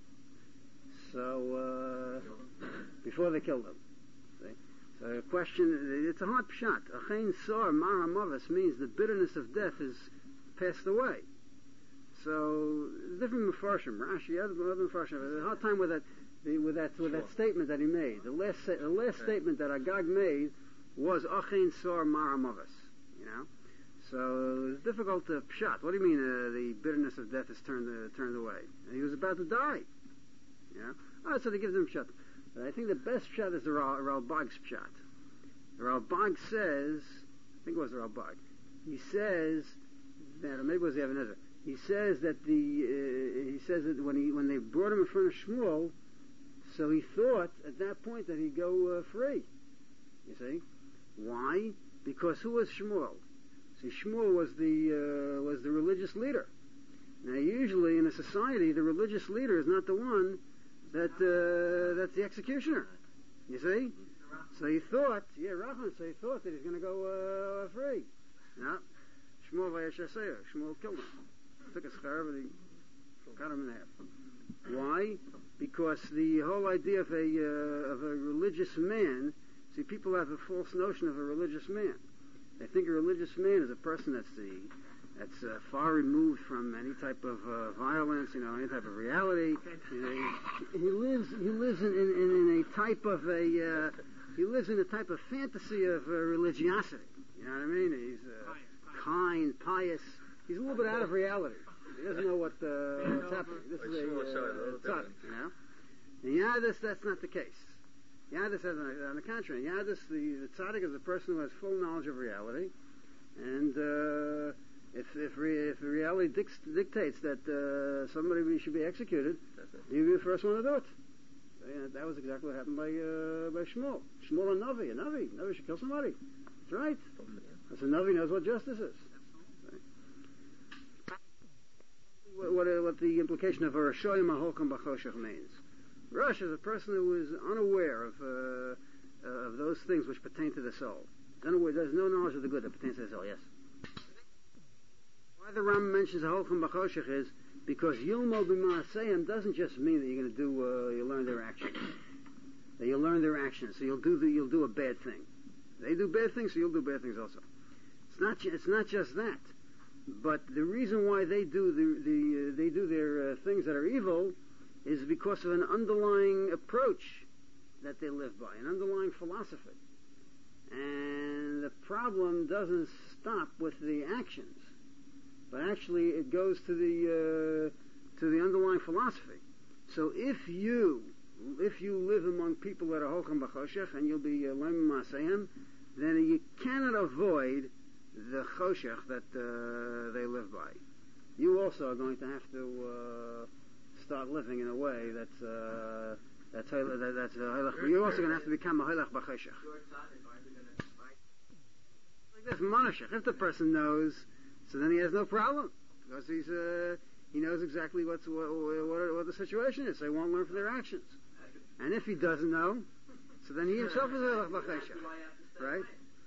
D: So uh, before they killed him. See? So the question, it's a hard pshat. Achein sor mar hamavas means the bitterness of death is passed away. So different Mefarshim, Rashi, other Mefarshim, a hard time with that, the, with that, with that statement that he made. The last, the last okay. statement that Agag made was Achein Sor Mar Hamavas. You know, so it's difficult to pshat. What do you mean uh, the bitterness of death is turned uh, turned away? And he was about to die. You know, oh, so they give them pshat. But I think the best pshat is the Ralbag's pshat. The Ralbag says, I think it was the Ralbag. He says that, or maybe it was the Even Ezra. He says that the uh, he says that when he when they brought him in front of Shmuel, so he thought at that point that he'd go uh, free. You see, why? Because who was Shmuel? See, Shmuel was the uh, was the religious leader. Now, usually in a society, the religious leader is not the one that uh, that's the executioner. You see, so he thought, yeah, Rachman. So he thought that he's going to go uh, free. No, Shmuel vayashaseu. Shmuel killed him. Took a scarf and he cut him in half. Why? Because the whole idea of a uh, of a religious man, see, people have a false notion of a religious man. They think a religious man is a person that's the that's uh, far removed from any type of uh, violence, you know, any type of reality. You know, he, he lives he lives in, in, in a type of a uh, he lives in a type of fantasy of uh, religiosity. You know what I mean? He's uh, kind, pious. he's a little bit out of reality. He doesn't know what, uh, what's happening. This is a uh, tzaddik, you know. In Yadis, that's not the case. Yadis, on the contrary, Yadis, the, the tzaddik is a person who has full knowledge of reality, and uh, if if, re, if reality dic- dictates that uh, somebody should be executed, he'll be the first one to do it. And that was exactly what happened by uh, by Shmuel. Shmuel, a Navi, a Navi, a Navi should kill somebody. That's right. That's a Navi knows what justice is. Right. What, what, what the implication of a Rashoyim HaHolkom B'Choshech means. Rosh is a person who is unaware of uh, uh, of those things which pertain to the soul. Unaware, there's no knowledge of the good that pertains to the soul. Yes. Why the Ram mentions HaHolkom B'Choshech is because Yilmo B'Maaseyim doesn't just mean that you're going to do uh, you learn their actions. That you'll learn their actions, so you'll do the, you'll do a bad thing. They do bad things, so you'll do bad things also. It's not it's not just that, but the reason why they do the the uh, they do their uh, things that are evil is because of an underlying approach that they live by, an underlying philosophy. And the problem doesn't stop with the actions, but actually it goes to the uh, to the underlying philosophy. So if you if you live among people that are Holchem B'Choshech and you'll be uh, learning Masayim, then you cannot avoid the Choshech that uh, they live by. You also are going to have to uh, start living in a way that's uh, that's that, that's uh, you're also going to have to become a Hilach B'Choshech. Like this Monashech, if the person knows, so then he has no problem because he's uh, he knows exactly what's what, what, what the situation is. So he won't learn from their actions. And if he doesn't know, so then he himself is a Hilach B'Choshech, right?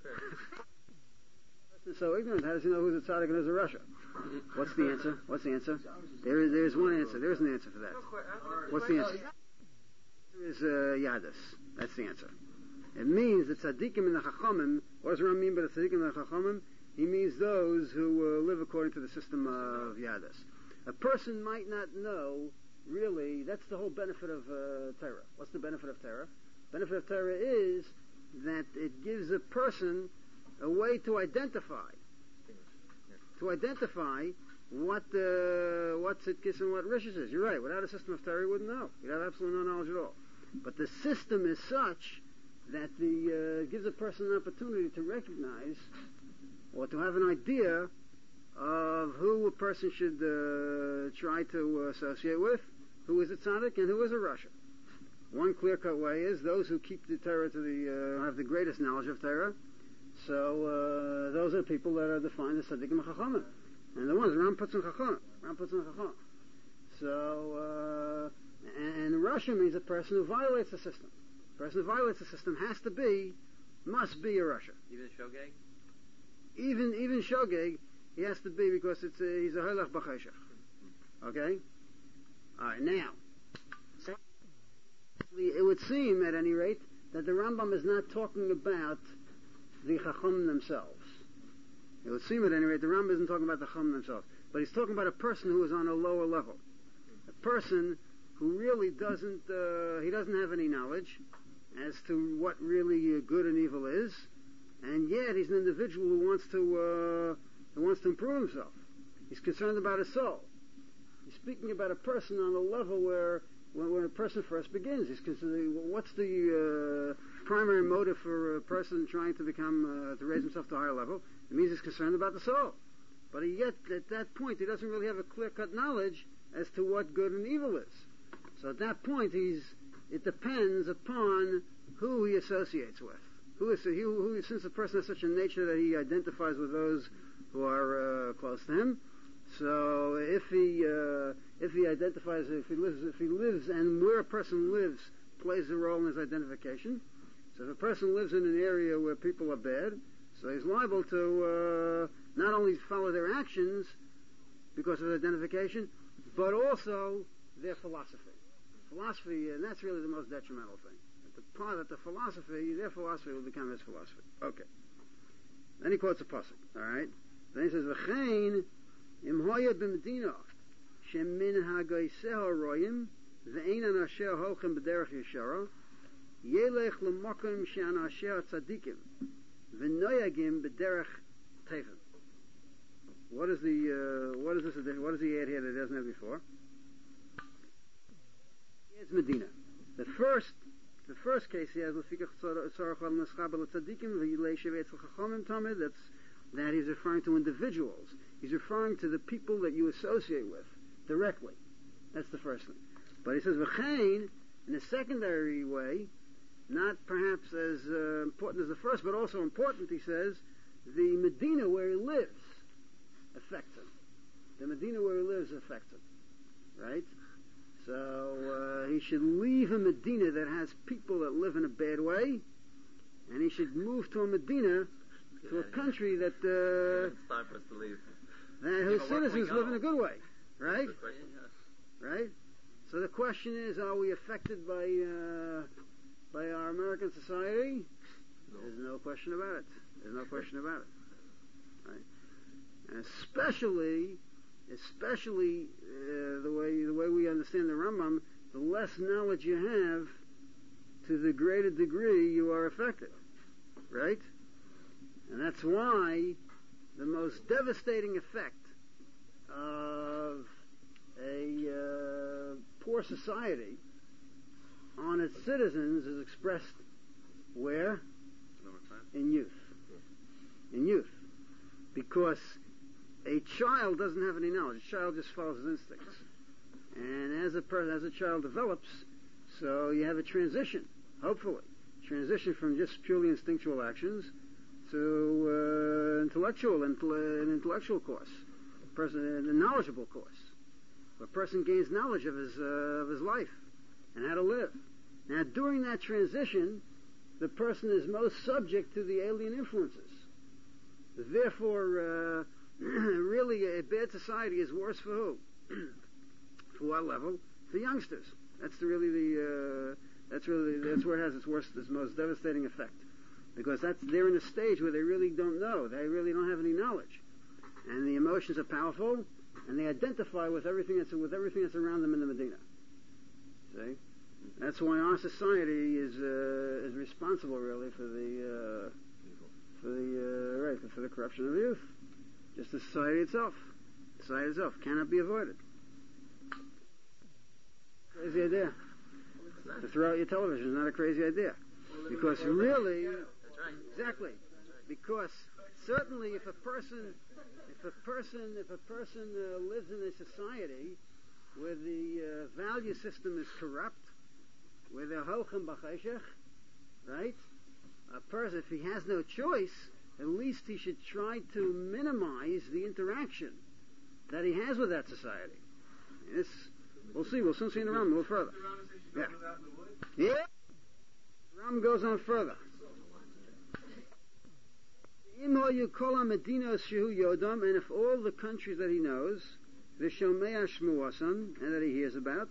D: So ignorant, how does he know who's a tzaddik and who's a rasha? What's the answer? What's the answer? There is there's one answer. There is an answer for that. What's the answer? There is uh, yadis. That's the answer. It means that tzaddikim in the chachamim. What does Ram mean by the tzaddikim in the chachamim? He means those who uh, live according to the system of yadis. A person might not know really. That's the whole benefit of uh, Torah. What's the benefit of Torah? Benefit of Torah is that it gives a person a way to identify, to identify what uh, what tzidkis and what rishis is. You're right. Without a system of Torah, you wouldn't know. You'd have absolutely no knowledge at all. But the system is such that the uh, gives a person an opportunity to recognize or to have an idea of who a person should uh, try to associate with, who is a tzaddik and who is a rasha. One clear-cut way is those who keep the Torah to the uh, have the greatest knowledge of Torah. So uh, those are people that are defined as tzaddikim chachamim, and the ones Ram puts in chacham, Ram puts in chacham. So uh, and rasha means a person who violates the system. A person who violates the system has to be, must be a rasha.
E: Even shogeg.
D: Even even shogeg, he has to be because it's a, he's a Hilach B'Choshech. Okay. All right. Now, it would seem, at any rate, that the Rambam is not talking about the Chacham themselves. It would seem, at any rate, the Rambam isn't talking about the Chacham themselves, but he's talking about a person who is on a lower level, a person who really doesn't uh, he doesn't have any knowledge as to what really uh, good and evil is, and yet he's an individual who wants to uh, who wants to improve himself. He's concerned about his soul. He's speaking about a person on a level where when, when a person first begins, he's considering well, what's the uh, primary motive for a person trying to become uh, to raise himself to a higher level. It means he's concerned about the soul. But he yet at that point he doesn't really have a clear-cut knowledge as to what good and evil is. So at that point he's it depends upon who he associates with. Who is he, who, since the person has such a nature that he identifies with those who are uh, close to him. So if he uh, if he identifies, if he lives, if he lives, and where a person lives plays a role in his identification. So if a person lives in an area where people are bad, so he's liable to uh, not only follow their actions because of identification, but also their philosophy. Philosophy, and that's really the most detrimental thing. That the part that the philosophy, their philosophy will become his philosophy. Okay. Then he quotes a pasuk. All right. Then he says, "V'chein im hoya b'medina shemin ha'goyseho royim ve'ein anasher holchem b'derech yeshara yelech l'mokim she'anasher tzadikim v'noyagim b'derech tevim." what is the, uh, what is this, what does he add here that he doesn't have before? He adds Medina. The first, the first case he has, that's, that he's referring to individuals. He's referring to the people that you associate with, directly. That's the first thing. But he says, v'chein, in a secondary way, not perhaps as uh, important as the first, but also important, he says, the Medina where he lives affects him. The Medina where he lives affects him. Right? So, uh, he should leave a Medina that has people that live in a bad way, and he should move to a Medina, to a country that, uh,
E: It's time for us to leave.
D: that whose
E: Yeah, but where can we
D: citizens
E: go?
D: live in a good way. Right?
E: Good question, yes.
D: Right? So the question is, are we affected by, uh, by our American society?
E: No.
D: There's no question about it. There's no question about it. Right? And especially, especially, uh, the way, the way we understand the Rambam, the less knowledge you have, to the greater degree you are affected. Right? And that's why the most devastating effect of a uh, poor society on its citizens is expressed where? In youth. In youth. Because a child doesn't have any knowledge. A child just follows his instincts. And as a person, as a child develops, so you have a transition, hopefully. Transition from just purely instinctual actions to uh, intellectual, intel- an intellectual course, a person, a knowledgeable course. A person gains knowledge of his uh, of his life and how to live. Now, during that transition, the person is most subject to the alien influences. Therefore, uh, really, a bad society is worse for who? For what level? For youngsters. That's the, really the uh, that's really that's where it has its worst, its most devastating effect. Because that's they're in a stage where they really don't know. They really don't have any knowledge, and the emotions are powerful, and they identify with everything that's with everything that's around them in the Medina. See, that's why our society is uh, is responsible really for the uh, for the uh, right for the corruption of the youth. Just the society itself, society itself cannot be avoided. Crazy idea. To throw out your television is not a crazy idea, because really.
E: That's right.
D: Exactly. Because certainly if a person, if a person, if a person uh, lives in a society where the uh, value system is corrupt, where they're holchem b'cheshech, right? A person, if he has no choice, at least he should try to minimize the interaction that he has with that society. This, we'll see. We'll soon see in the Ram a little further. Yeah. Yeah. The Ram goes on further. And if all the countries that he knows, and that he hears about,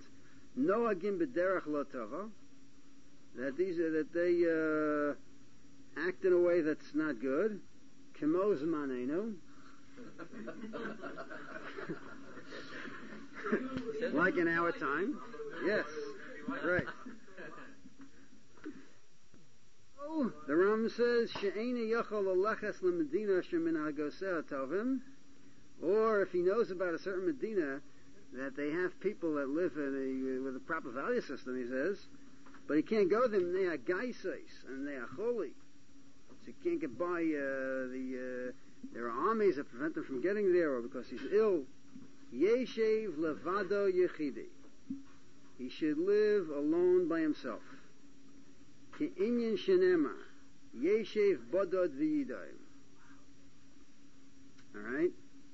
D: that these that they uh, act in a way that's not good, like in our time, yes, right. Oh, the Ram says, "She'ena yachol alachas lemedina shemin hagoseh tovim," or if he knows about a certain Medina that they have people that live in a, with a proper value system, he says, but he can't go there. They are gaisos and they are holy, so he can't get by. Uh, the uh, there are armies that prevent him from getting there, or because he's ill. Yeshev levado yechidi. He should live alone by himself. Ki inyan shenema, yeshev bodod v'yidayim. All right.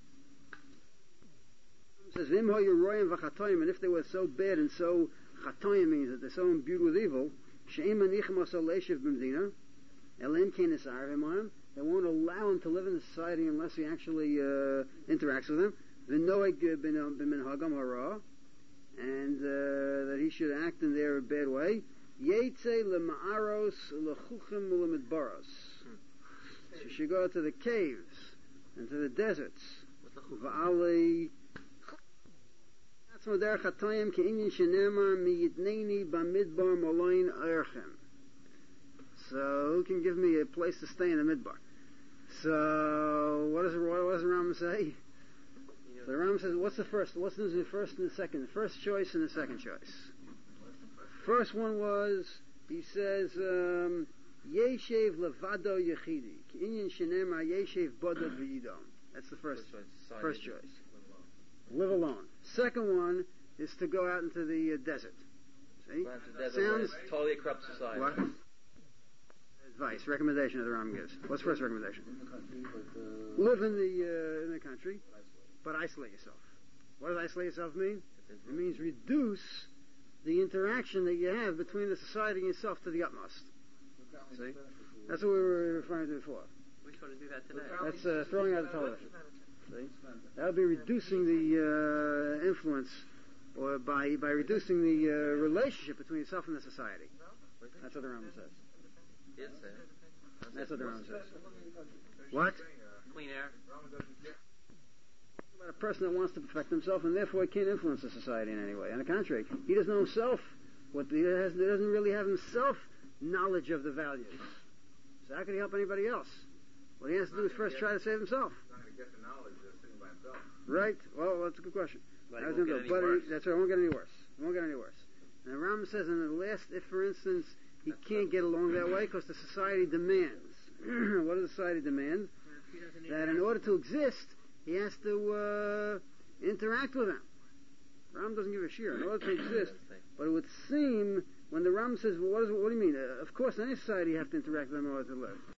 D: It says v'im ho'yeroyim v'chatoyim, and if they were so bad and so chatoyim means that they're so imbued with evil, she'im manichem asal leishev b'mdina, elim kenes arvim, they won't allow him to live in the society unless he actually uh, interacts with them. V'noeg b'minhagam hara, and uh, that he should act in their bad way. Yetze lema'aros lechuchim ulemidbaros. So you should go to the caves and to the deserts. V'alei atzmo derech hatoyim ke'inyin shenemar miyitneini b'midbar moloin erchem. So who can give me a place to stay in the midbar? So what does what does the Rambam say? So the Ram says, what's the first? What's the first and the second? The first choice and the second choice. First one was, he says, um, Yeshev levado yechidi. Inyan shenema yeshev bodod v'yidom. That's the first, first choice. Live alone. Second one is to go out into the uh, desert. See?
E: Sounds totally a corrupt society.
D: What? Advice, recommendation that the Ram gives. What's the first recommendation? Live in the uh, in the country, but isolate yourself. What does isolate yourself mean? It means reduce the interaction that you have between the society and yourself to the utmost. See? That's what we were referring to before.
E: We should do that today.
D: That's uh, throwing out the television. See? That would be reducing the uh, influence, or by by reducing the uh, relationship between yourself and the society. That's what the Rambam says.
E: Yes, sir.
D: That's what the Rambam says. What?
E: Clean air.
D: About a person that wants to perfect himself and therefore he can't influence the society in any way. On the contrary, he doesn't know himself. What he, has, he doesn't really have himself knowledge of the values. So how can he help anybody else? What he has to do is first try to save himself. Right? Well, that's a good question.
E: But, it won't get any
D: but
E: worse.
D: He, that's right. It won't get any worse. It won't get any worse. And the Rambam says in the last, if for instance he can't get along that way because the society demands. What does society demand? That in order to exist, he has to uh, interact with them. Ram doesn't give a shear in order to exist. But it would seem when the Ram says, well, what, is, what do you mean? Uh, of course, in any society you have to interact with them in order to live.